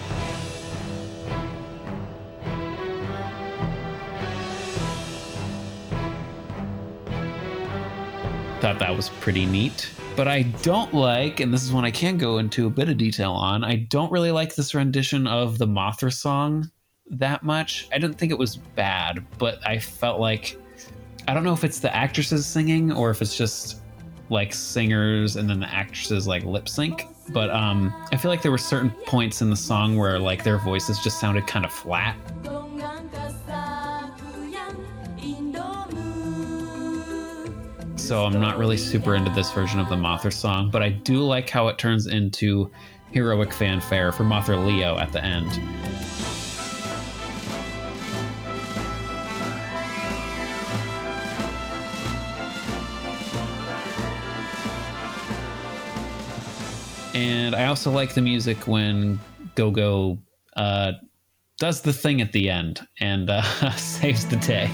Thought that was pretty neat. But I don't like, and this is one I can go into a bit of detail on, I don't really like this rendition of the Mothra song that much. I didn't think it was bad, but I felt like, I don't know if it's the actresses singing or if it's just like singers and then the actresses like lip sync. But um, I feel like there were certain points in the song where like their voices just sounded kind of flat. So I'm not really super into this version of the Mothra song, but I do like how it turns into heroic fanfare for Mothra Leo at the end. And I also like the music when Go-Go uh, does the thing at the end and uh, saves the day.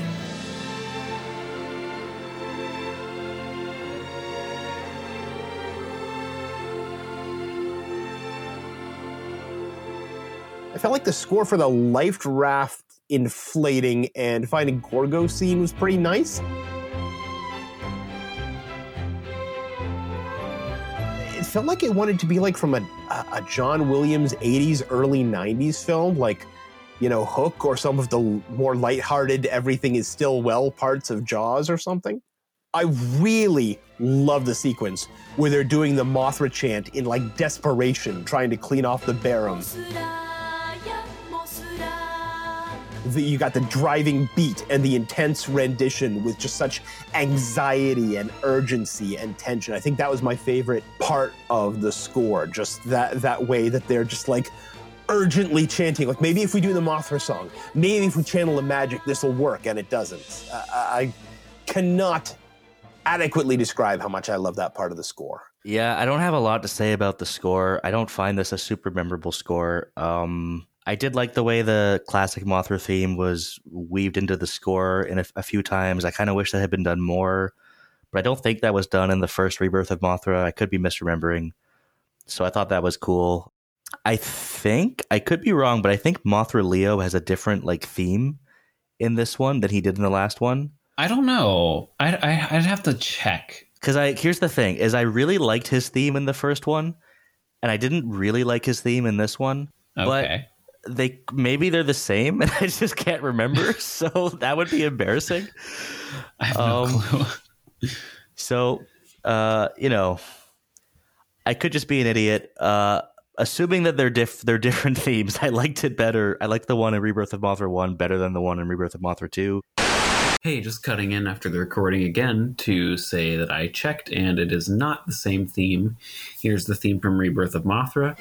I felt like the score for the life raft inflating and finding Gorgo scene was pretty nice. It felt like it wanted to be like from a, a John Williams eighties, early nineties film, like, you know, Hook or some of the more lighthearted Everything Is Still Well parts of Jaws or something. I really love the sequence where they're doing the Mothra chant in like desperation, trying to clean off the Barum. The, you got the driving beat and the intense rendition with just such anxiety and urgency and tension. I think that was my favorite part of the score, just that that way that they're just like urgently chanting. Like maybe if we do the Mothra song, maybe if we channel the magic, this will work, and it doesn't. Uh, I cannot adequately describe how much I love that part of the score. Yeah, I don't have a lot to say about the score. I don't find this a super memorable score. Um... I did like the way the classic Mothra theme was weaved into the score in a, a few times. I kind of wish that had been done more, but I don't think that was done in the first Rebirth of Mothra. I could be misremembering. So I thought that was cool. I think, I could be wrong, but I think Mothra Leo has a different like theme in this one than he did in the last one. I don't know. I, I, I'd have to check. Because I here's the thing, is I really liked his theme in the first one, and I didn't really like his theme in this one. Okay. But they maybe they're the same and I just can't remember, so that would be embarrassing. I have no um, clue. So uh you know, I could just be an idiot. Uh assuming that they're diff they're different themes, I liked it better. I liked the one in Rebirth of Mothra one better than the one in Rebirth of Mothra two. Hey, just cutting in after the recording again to say that I checked and it is not the same theme. Here's the theme from Rebirth of Mothra.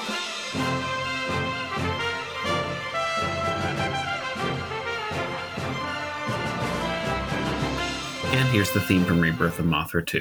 And here's the theme from Rebirth of Mothra two.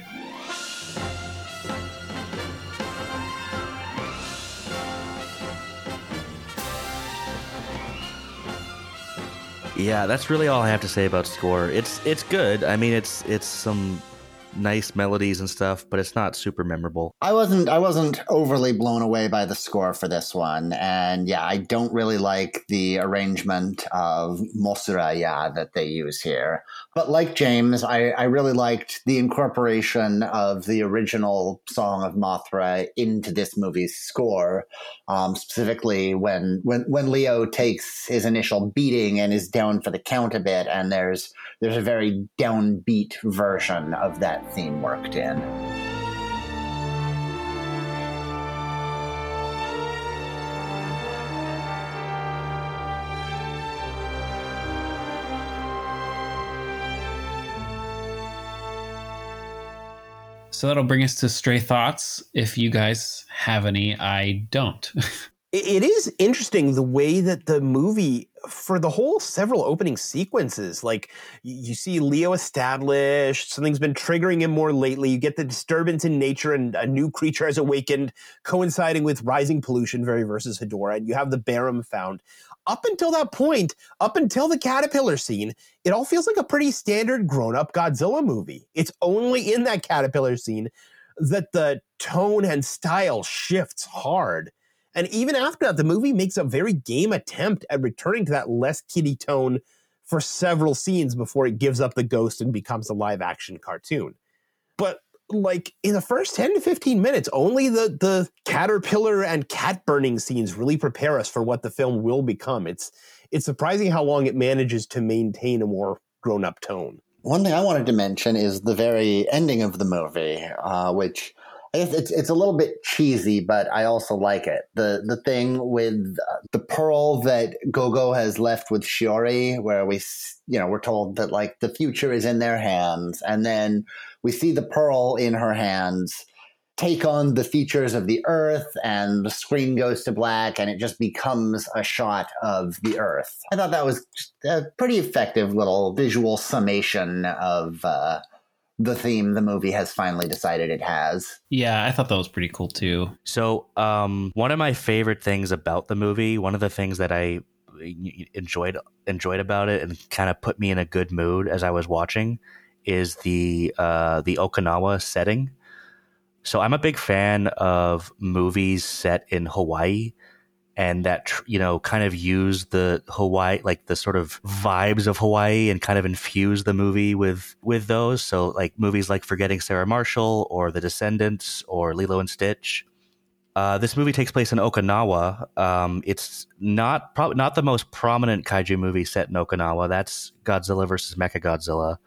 Yeah, that's really all I have to say about score. It's it's good. I mean, it's it's some nice melodies and stuff, but it's not super memorable. I wasn't I wasn't overly blown away by the score for this one. And yeah, I don't really like the arrangement of Mothra that they use here. But like James, I, I really liked the incorporation of the original Song of Mothra into this movie's score, um, specifically when, when when Leo takes his initial beating and is down for the count a bit, and there's there's a very downbeat version of that theme worked in. So that'll bring us to Stray Thoughts. If you guys have any, I don't. It is interesting the way that the movie, for the whole several opening sequences, like you see Leo established, something's been triggering him more lately. You get the disturbance in nature and a new creature has awakened, coinciding with rising pollution, very versus Hedorah. And you have the Barum found. Up until that point, up until the caterpillar scene, it all feels like a pretty standard grown-up Godzilla movie. It's only in that caterpillar scene that the tone and style shifts hard. And even after that, the movie makes a very game attempt at returning to that less kiddie tone for several scenes before it gives up the ghost and becomes a live-action cartoon. But, like, in the first ten to fifteen minutes, only the, the caterpillar and cat burning scenes really prepare us for what the film will become. It's, it's surprising how long it manages to maintain a more grown-up tone. One thing I wanted to mention is the very ending of the movie, uh, which... It's it's a little bit cheesy, but I also like it. The the thing with the pearl that Gogo has left with Shiori, where we, you know, we're told that like the future is in their hands, and then we see the pearl in her hands take on the features of the Earth, and the screen goes to black, and it just becomes a shot of the Earth. I thought that was a pretty effective little visual summation of Uh, the theme the movie has finally decided it has. Yeah, I thought that was pretty cool too. So um, one of my favorite things about the movie, one of the things that I enjoyed enjoyed about it and kind of put me in a good mood as I was watching, is the uh, the Okinawa setting. So I'm a big fan of movies set in Hawaii, and that, you know, kind of use the Hawaii, like the sort of vibes of Hawaii, and kind of infuse the movie with with those. So like movies like Forgetting Sarah Marshall or The Descendants or Lilo and Stitch. Uh, this movie takes place in Okinawa. Um, it's not probably not the most prominent kaiju movie set in Okinawa. That's Godzilla versus Mechagodzilla.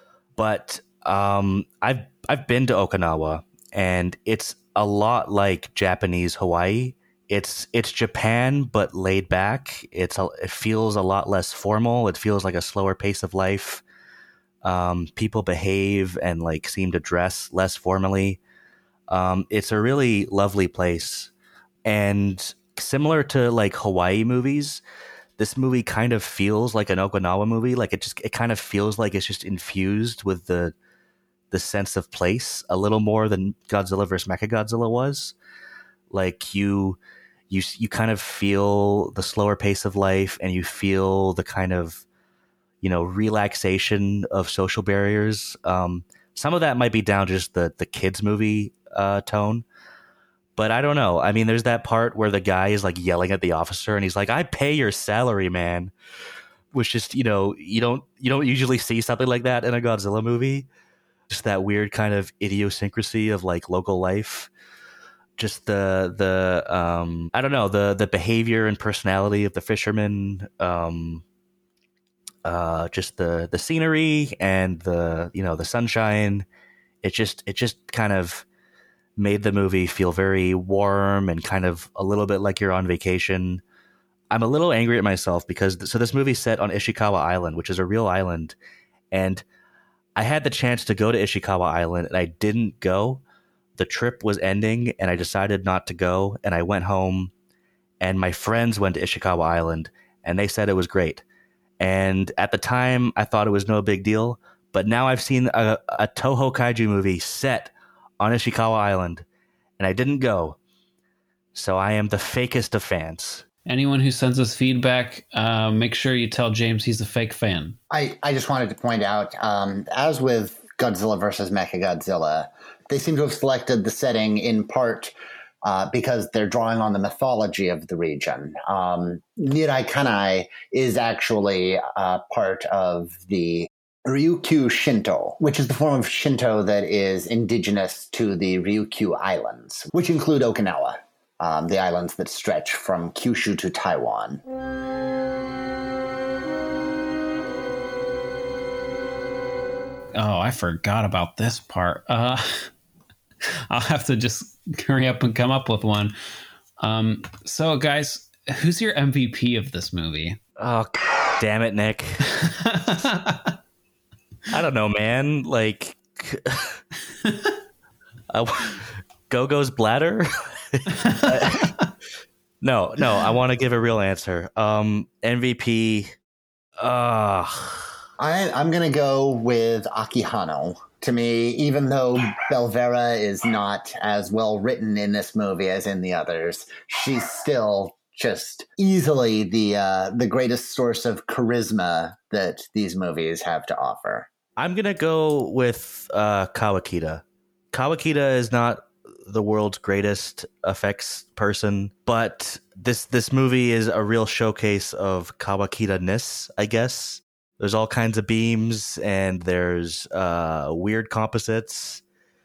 But um, I've I've been to Okinawa, and it's a lot like Japanese Hawaii. It's it's Japan, but laid back. It's a, it feels a lot less formal. It feels like a slower pace of life. Um, people behave and like seem to dress less formally. Um, it's a really lovely place, and similar to like Hawaii movies, this movie kind of feels like an Okinawa movie. Like it just it kind of feels like it's just infused with the the sense of place a little more than Godzilla versus Mechagodzilla was. Like you. You you kind of feel the slower pace of life, and you feel the kind of, you know, relaxation of social barriers. Um, some of that might be down to just the the kids movie uh, tone, but I don't know. I mean, there's that part where the guy is like yelling at the officer, and he's like, "I pay your salary, man," which just, you know, you don't you don't usually see something like that in a Godzilla movie. Just that weird kind of idiosyncrasy of like local life. Just the the um, I don't know, the the behavior and personality of the fishermen, um, uh, just the the scenery and the, you know, the sunshine. It just it just kind of made the movie feel very warm and kind of a little bit like you're on vacation. I'm a little angry at myself because so this movie's set on Ishikawa Island, which is a real island, and I had the chance to go to Ishikawa Island and I didn't go. The trip was ending and I decided not to go, and I went home, and my friends went to Ishikawa Island and they said it was great. And at the time I thought it was no big deal, but now I've seen a, a Toho Kaiju movie set on Ishikawa Island and I didn't go. So I am the fakest of fans. Anyone who sends us feedback, uh, make sure you tell James he's a fake fan. I, I just wanted to point out, um, as with Godzilla versus Mechagodzilla, they seem to have selected the setting in part uh, because they're drawing on the mythology of the region. Um, Nirai Kanai is actually uh, part of the Ryukyu Shinto, which is the form of Shinto that is indigenous to the Ryukyu Islands, which include Okinawa, um, the islands that stretch from Kyushu to Taiwan. Oh, I forgot about this part. Uh, I'll have to just hurry up and come up with one. Um, so, guys, who's your M V P of this movie? Oh, damn it, Nick. I don't know, man. Like, uh, Go-Go's bladder? no, no, I want to give a real answer. Um, M V P, uh... I, I'm going to go with Akihano. To me, even though Belvera is not as well written in this movie as in the others, she's still just easily the uh, the greatest source of charisma that these movies have to offer. I'm going to go with uh, Kawakita. Kawakita is not the world's greatest effects person, but this this movie is a real showcase of Kawakita-ness, I guess. There's all kinds of beams, and there's uh, weird composites,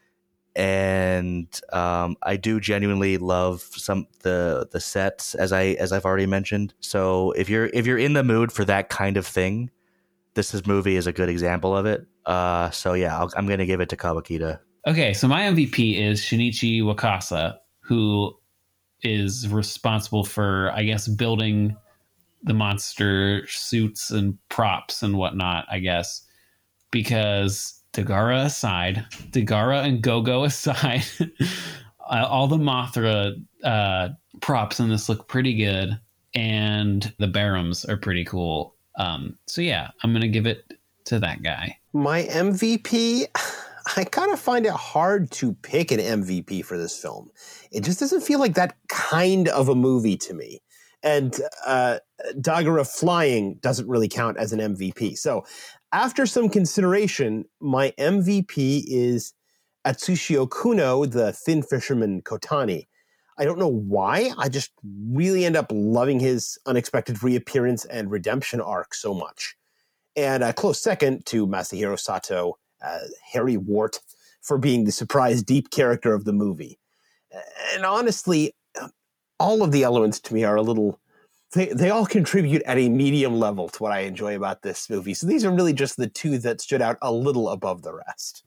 and um, I do genuinely love some the the sets, as I as I've already mentioned. So if you're if you're in the mood for that kind of thing, this is, movie is a good example of it. Uh, so yeah, I'll, I'm going to give it to Kawakita. Okay, so my M V P is Shinichi Wakasa, who is responsible for, I guess, building the monster suits and props and whatnot, I guess, because Dagara aside, Dagara and Go-Go aside, all the Mothra uh, props in this look pretty good, and the Barams are pretty cool. Um, so yeah, I'm going to give it to that guy. My M V P, I kind of find it hard to pick an M V P for this film. It just doesn't feel like that kind of a movie to me. And uh, Dagara flying doesn't really count as an M V P. So after some consideration, my M V P is Atsushi Okuno, the Thin Fisherman Kotani. I don't know why. I just really end up loving his unexpected reappearance and redemption arc so much. And a close second to Masahiro Sato, uh, Harry Wart, for being the surprise deep character of the movie. And honestly, all of the elements to me are a little, they, they all contribute at a medium level to what I enjoy about this movie. So these are really just the two that stood out a little above the rest.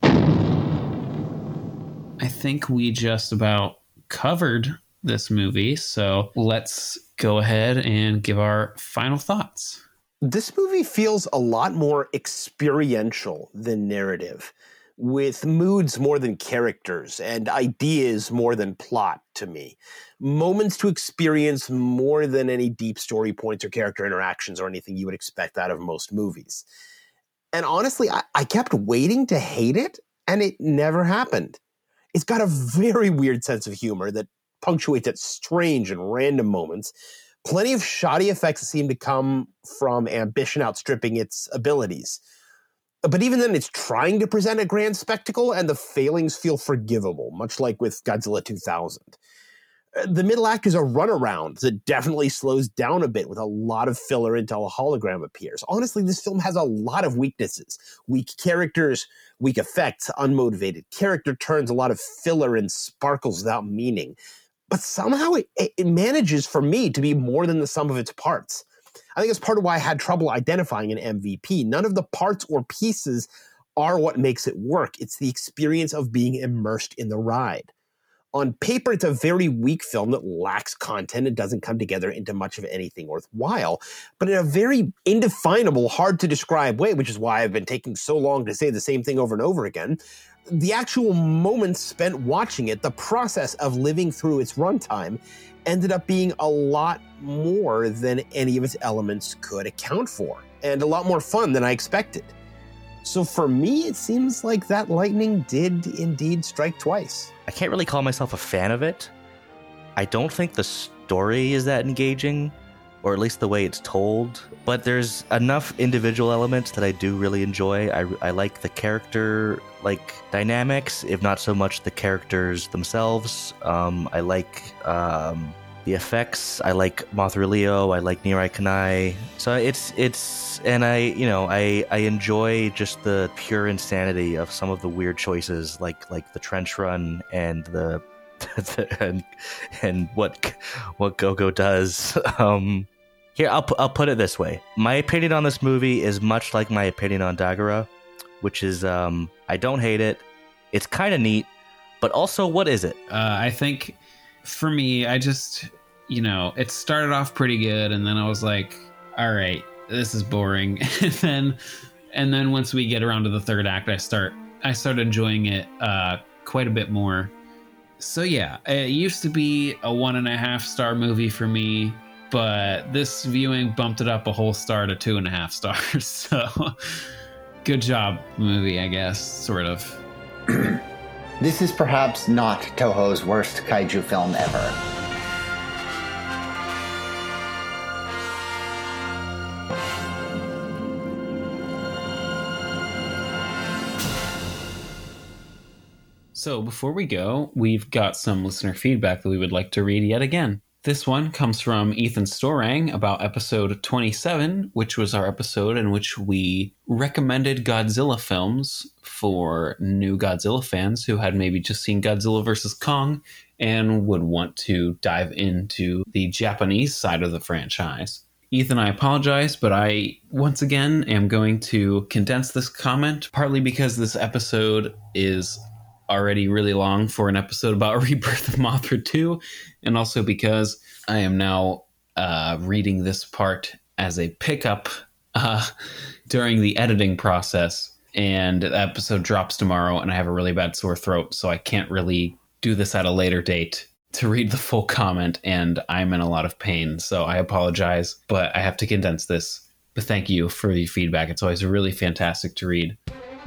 I think we just about covered this movie, so let's go ahead and give our final thoughts. This movie feels a lot more experiential than narrative, with moods more than characters and ideas more than plot to me. Moments to experience more than any deep story points or character interactions or anything you would expect out of most movies. And honestly, I, I kept waiting to hate it, and it never happened. It's got a very weird sense of humor that punctuates at strange and random moments. Plenty of shoddy effects that seem to come from ambition outstripping its abilities. But even then, it's trying to present a grand spectacle, and the failings feel forgivable, much like with Godzilla two thousand. The middle act is a runaround that definitely slows down a bit with a lot of filler until a hologram appears. Honestly, this film has a lot of weaknesses. Weak characters, weak effects, unmotivated character turns, a lot of filler and sparkles without meaning. But somehow it, it manages, for me, to be more than the sum of its parts. I think it's part of why I had trouble identifying an M V P. None of the parts or pieces are what makes it work. It's the experience of being immersed in the ride. On paper, it's a very weak film that lacks content and doesn't come together into much of anything worthwhile, but in a very indefinable, hard to describe way, which is why I've been taking so long to say the same thing over and over again. The actual moments spent watching it, the process of living through its runtime, ended up being a lot more than any of its elements could account for, and a lot more fun than I expected. So for me, it seems like that lightning did indeed strike twice. I can't really call myself a fan of it. I don't think the story is that engaging. or at least the way it's told. But there's enough individual elements that I do really enjoy. I, I like the character like dynamics, if not so much the characters themselves. Um, I like um, the effects. I like Mothra Leo. I like Nirai Kanai. So it's it's and I you know I I enjoy just the pure insanity of some of the weird choices, like like the trench run and the and and what what Gogo does. Um, here, I'll I'll put it this way: my opinion on this movie is much like my opinion on Dagara, which is um, I don't hate it. It's kind of neat, but also, what is it? Uh, I think for me, I just you know it started off pretty good, and then I was like, all right, this is boring. and then and then once we get around to the third act, I start I start enjoying it uh, quite a bit more. So yeah, it used to be a one and a half star movie for me, but this viewing bumped it up a whole star to two and a half stars. So good job, movie, I guess, sort of. This is perhaps not Toho's worst kaiju film ever. So before we go, we've got some listener feedback that we would like to read yet again. This one comes from Ethan Storang about episode twenty-seven, which was our episode in which we recommended Godzilla films for new Godzilla fans who had maybe just seen Godzilla versus Kong and would want to dive into the Japanese side of the franchise. Ethan, I apologize, but I, once again, am going to condense this comment, partly because this episode is already really long for an episode about Rebirth of Mothra two, and also because I am now uh, reading this part as a pickup uh, during the editing process, and the episode drops tomorrow, and I have a really bad sore throat, so I can't really do this at a later date to read the full comment, and I'm in a lot of pain, so I apologize, but I have to condense this. But thank you for the feedback. It's always really fantastic to read.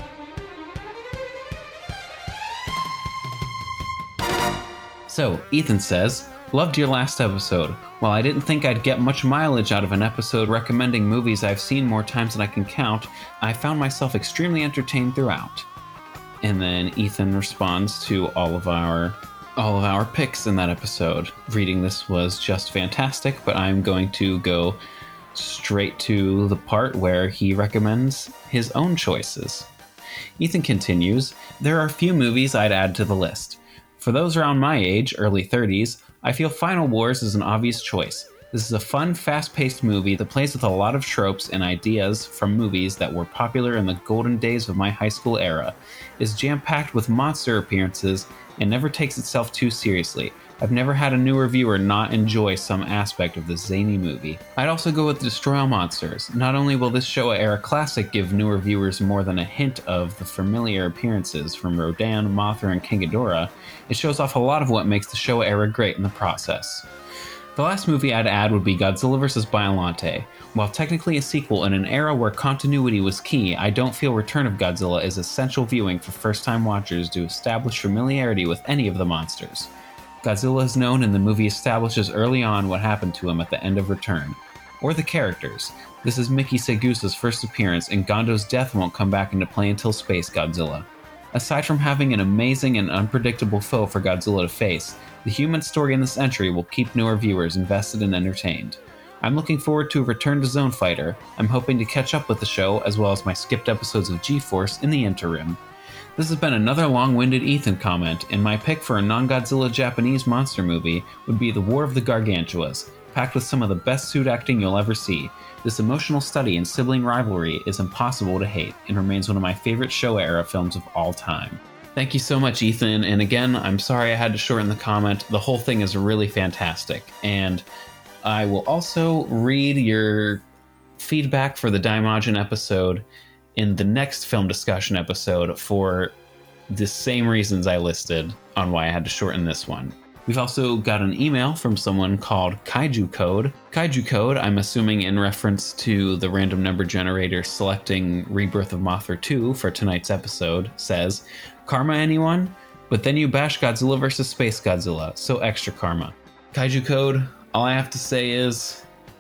So, Ethan says, loved your last episode. While I didn't think I'd get much mileage out of an episode recommending movies I've seen more times than I can count, I found myself extremely entertained throughout. And then Ethan responds to all of our all of our picks in that episode. Reading this was just fantastic, but I'm going to go straight to the part where he recommends his own choices. Ethan continues, there are a few movies I'd add to the list. For those around my age, early thirties, I feel Final Wars is an obvious choice. This is a fun, fast-paced movie that plays with a lot of tropes and ideas from movies that were popular in the golden days of my high school era. It is jam-packed with monster appearances and never takes itself too seriously. I've never had a newer viewer not enjoy some aspect of this zany movie. I'd also go with Destroy All Monsters. Not only will this Showa-era classic give newer viewers more than a hint of the familiar appearances from Rodan, Mothra, and King Ghidorah, it shows off a lot of what makes the Showa-era great in the process. The last movie I'd add would be Godzilla versus. Biollante. While technically a sequel in an era where continuity was key, I don't feel Return of Godzilla is essential viewing for first-time watchers to establish familiarity with any of the monsters. Godzilla is known and the movie establishes early on what happened to him at the end of Return. Or the characters. This is Miki Segusa's first appearance, and Gondo's death won't come back into play until Space Godzilla. Aside from having an amazing and unpredictable foe for Godzilla to face, the human story in this entry will keep newer viewers invested and entertained. I'm looking forward to a return to Zone Fighter. I'm hoping to catch up with the show, as well as my skipped episodes of G-Force in the interim. This has been another long-winded Ethan comment, and my pick for a non-Godzilla Japanese monster movie would be The War of the Gargantuas, packed with some of the best suit acting you'll ever see. This emotional study in sibling rivalry is impossible to hate, and remains one of my favorite Showa-era films of all time. Thank you so much, Ethan, and again, I'm sorry I had to shorten the comment. The whole thing is really fantastic, and I will also read your feedback for the Daimajin episode in the next film discussion episode for the same reasons I listed on why I had to shorten this one. We've also got an email from someone called Kaiju Code. Kaiju Code, I'm assuming in reference to the random number generator selecting Rebirth of Mothra two for tonight's episode, says, Karma anyone? But then you bash Godzilla versus. Space Godzilla, so extra karma. Kaiju Code, all I have to say is,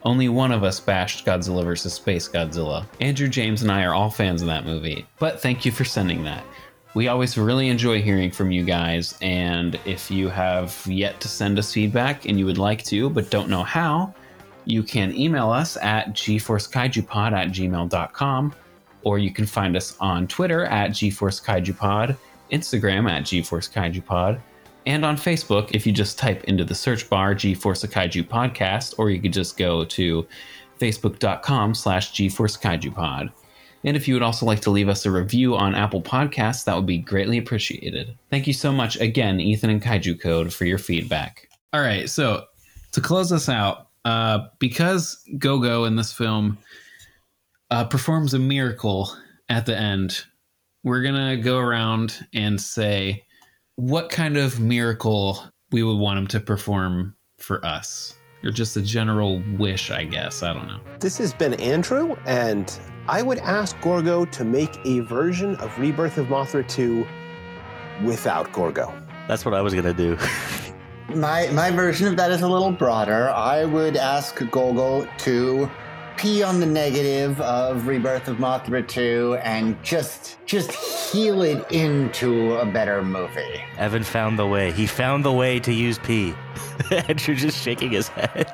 Only one of us bashed Godzilla versus. Space Godzilla. Andrew, James, and I are all fans of that movie, but thank you for sending that. We always really enjoy hearing from you guys, and if you have yet to send us feedback and you would like to but don't know how, you can email us at g force kaiju pod at gmail dot com, or you can find us on Twitter at g force kaiju pod, Instagram at g force kaiju pod, and on Facebook if you just type into the search bar GeForce Kaiju Podcast, or you could just go to facebook.com slash GeForce Kaiju Pod. And if you would also like to leave us a review on Apple Podcasts, that would be greatly appreciated. Thank you so much again, Ethan and Kaiju Code, for your feedback. All right, so to close us out, uh, because Go-Go in this film uh, performs a miracle at the end, we're going to go around and say what kind of miracle we would want him to perform for us. Or just a general wish, I guess. I don't know. This has been Andrew, and I would ask Gorgo to make a version of Rebirth of Mothra two without Gorgo. That's what I was going to do. My my version of that is a little broader. I would ask Gorgo to pee on the negative of Rebirth of Mothra two and just just heal it into a better movie. Evan found the way. He found the way to use pee. Andrew just shaking his head.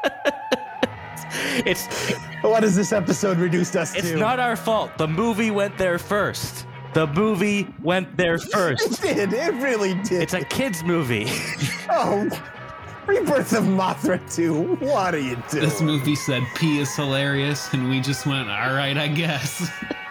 It's what has this episode reduced us it's to? It's not our fault. The movie went there first. The movie went there first. It did. It really did. It's a kid's movie. Oh, Rebirth of Mothra two. What are you doing? This movie said pee is hilarious, and we just went, all right, I guess.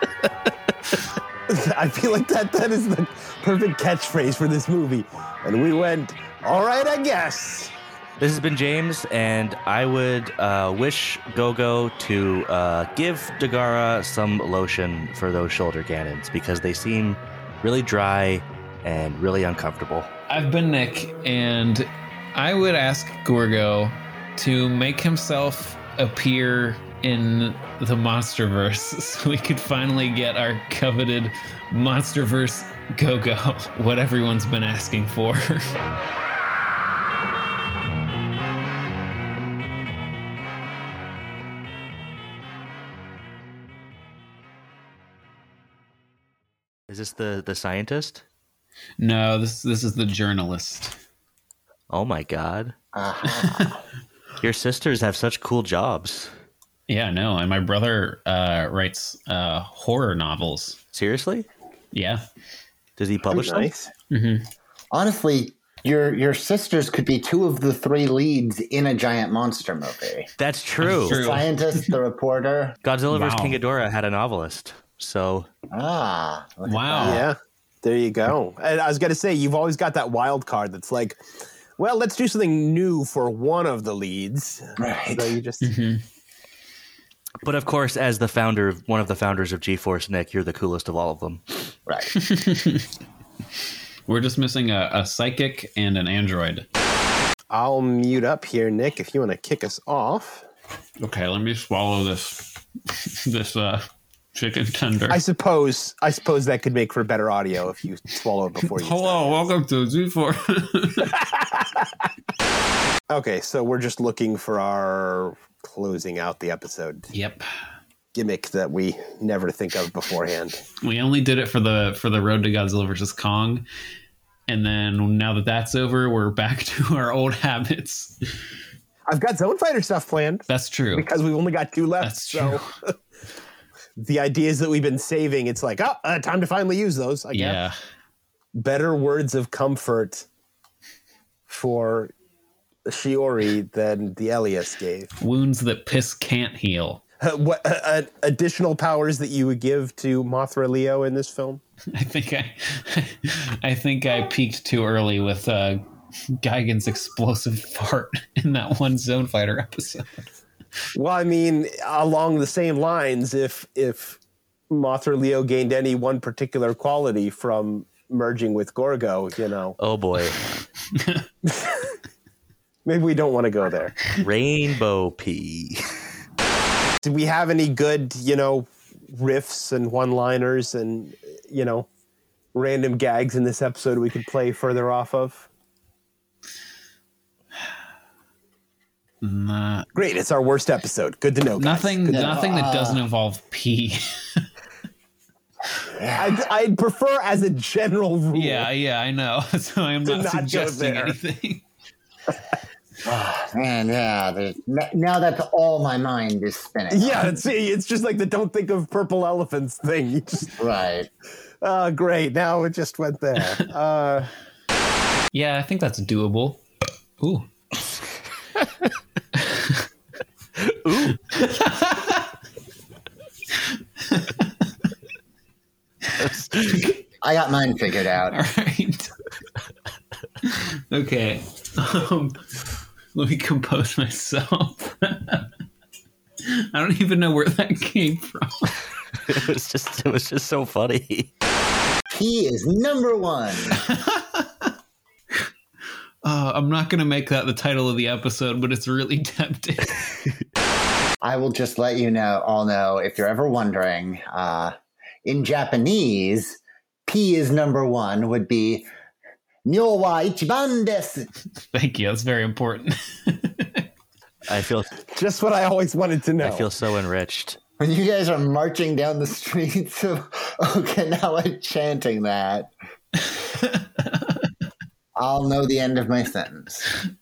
I feel like that that is the perfect catchphrase for this movie. And we went, all right, I guess. This has been James, and I would uh, wish Go-Go to uh, give Dagara some lotion for those shoulder cannons, because they seem really dry and really uncomfortable. I've been Nick, and I would ask Gorgo to make himself appear in the Monsterverse so we could finally get our coveted Monsterverse Go-Go, what everyone's been asking for. Is this the, the scientist? No, this this is the journalist. Oh my god. Uh-huh. Your sisters have such cool jobs. Yeah, no, and my brother uh, writes uh, horror novels. Seriously? Yeah. Does he publish nice. them? Mm-hmm. Honestly, your your sisters could be two of the three leads in a giant monster movie. That's true. The scientist, the reporter. Godzilla Wow. versus. King Ghidorah had a novelist. So Ah. look at Wow. that. Yeah, there you go. And I was going to say, you've always got that wild card that's like, well, let's do something new for one of the leads. Right. So you just... Mm-hmm. But of course, as the founder, one of the founders of GeForce, Nick, you're the coolest of all of them. Right. We're just missing a, a psychic and an android. I'll mute up here, Nick, if you want to kick us off. Okay, let me swallow this this uh, chicken tender. I suppose I suppose that could make for better audio if you swallow it before you Hello, welcome to G four. Okay, so we're just looking for our closing out the episode Yep. gimmick that we never think of beforehand. We only did it for the for the Road to Godzilla versus Kong. And then now that that's over, we're back to our old habits. I've got Zone Fighter stuff planned. That's true. Because we've only got two left. That's so true. The ideas that we've been saving, it's like, oh, uh, time to finally use those. I guess. Yeah. Better words of comfort for Shiori than the Elias gave. Wounds that piss can't heal. Uh, what uh, uh, additional powers that you would give to Mothra Leo in this film? I think I, I think I peaked too early with uh, Gigan's explosive fart in that one Zone Fighter episode. Well, I mean, along the same lines, if if Mothra Leo gained any one particular quality from merging with Gorgo, you know. Oh boy. Maybe we don't want to go there. Rainbow pea. Do we have any good, you know, riffs and one-liners and, you know, random gags in this episode we could play further off of? Nah. Great, it's our worst episode. Good to know. Guys. Nothing, Good nothing know. that doesn't Uh, involve pee. I'd, I'd prefer as a general rule. Yeah, yeah, I know. So I'm To not, not go suggesting there. anything. Oh, man, yeah. the- Now that's all my mind is spinning. Yeah, see, it's just like the don't think of purple elephants thing. You just, Right. uh, great, now it just went there. Uh, Yeah, I think that's doable. Ooh. Ooh. I got mine figured out. All right. Okay. Um, let me compose myself. I don't even know where that came from. It was just it was just so funny. He is number one. Uh, I'm not going to make that the title of the episode, but it's really tempting. I will just let you know, all know, if you're ever wondering, uh, in Japanese, P is number one would be Nyo wa ichiban desu. Thank you. That's very important. I feel just what I always wanted to know. I feel so enriched. When you guys are marching down the streets of Okinawa chanting that, I'll know the end of my sentence.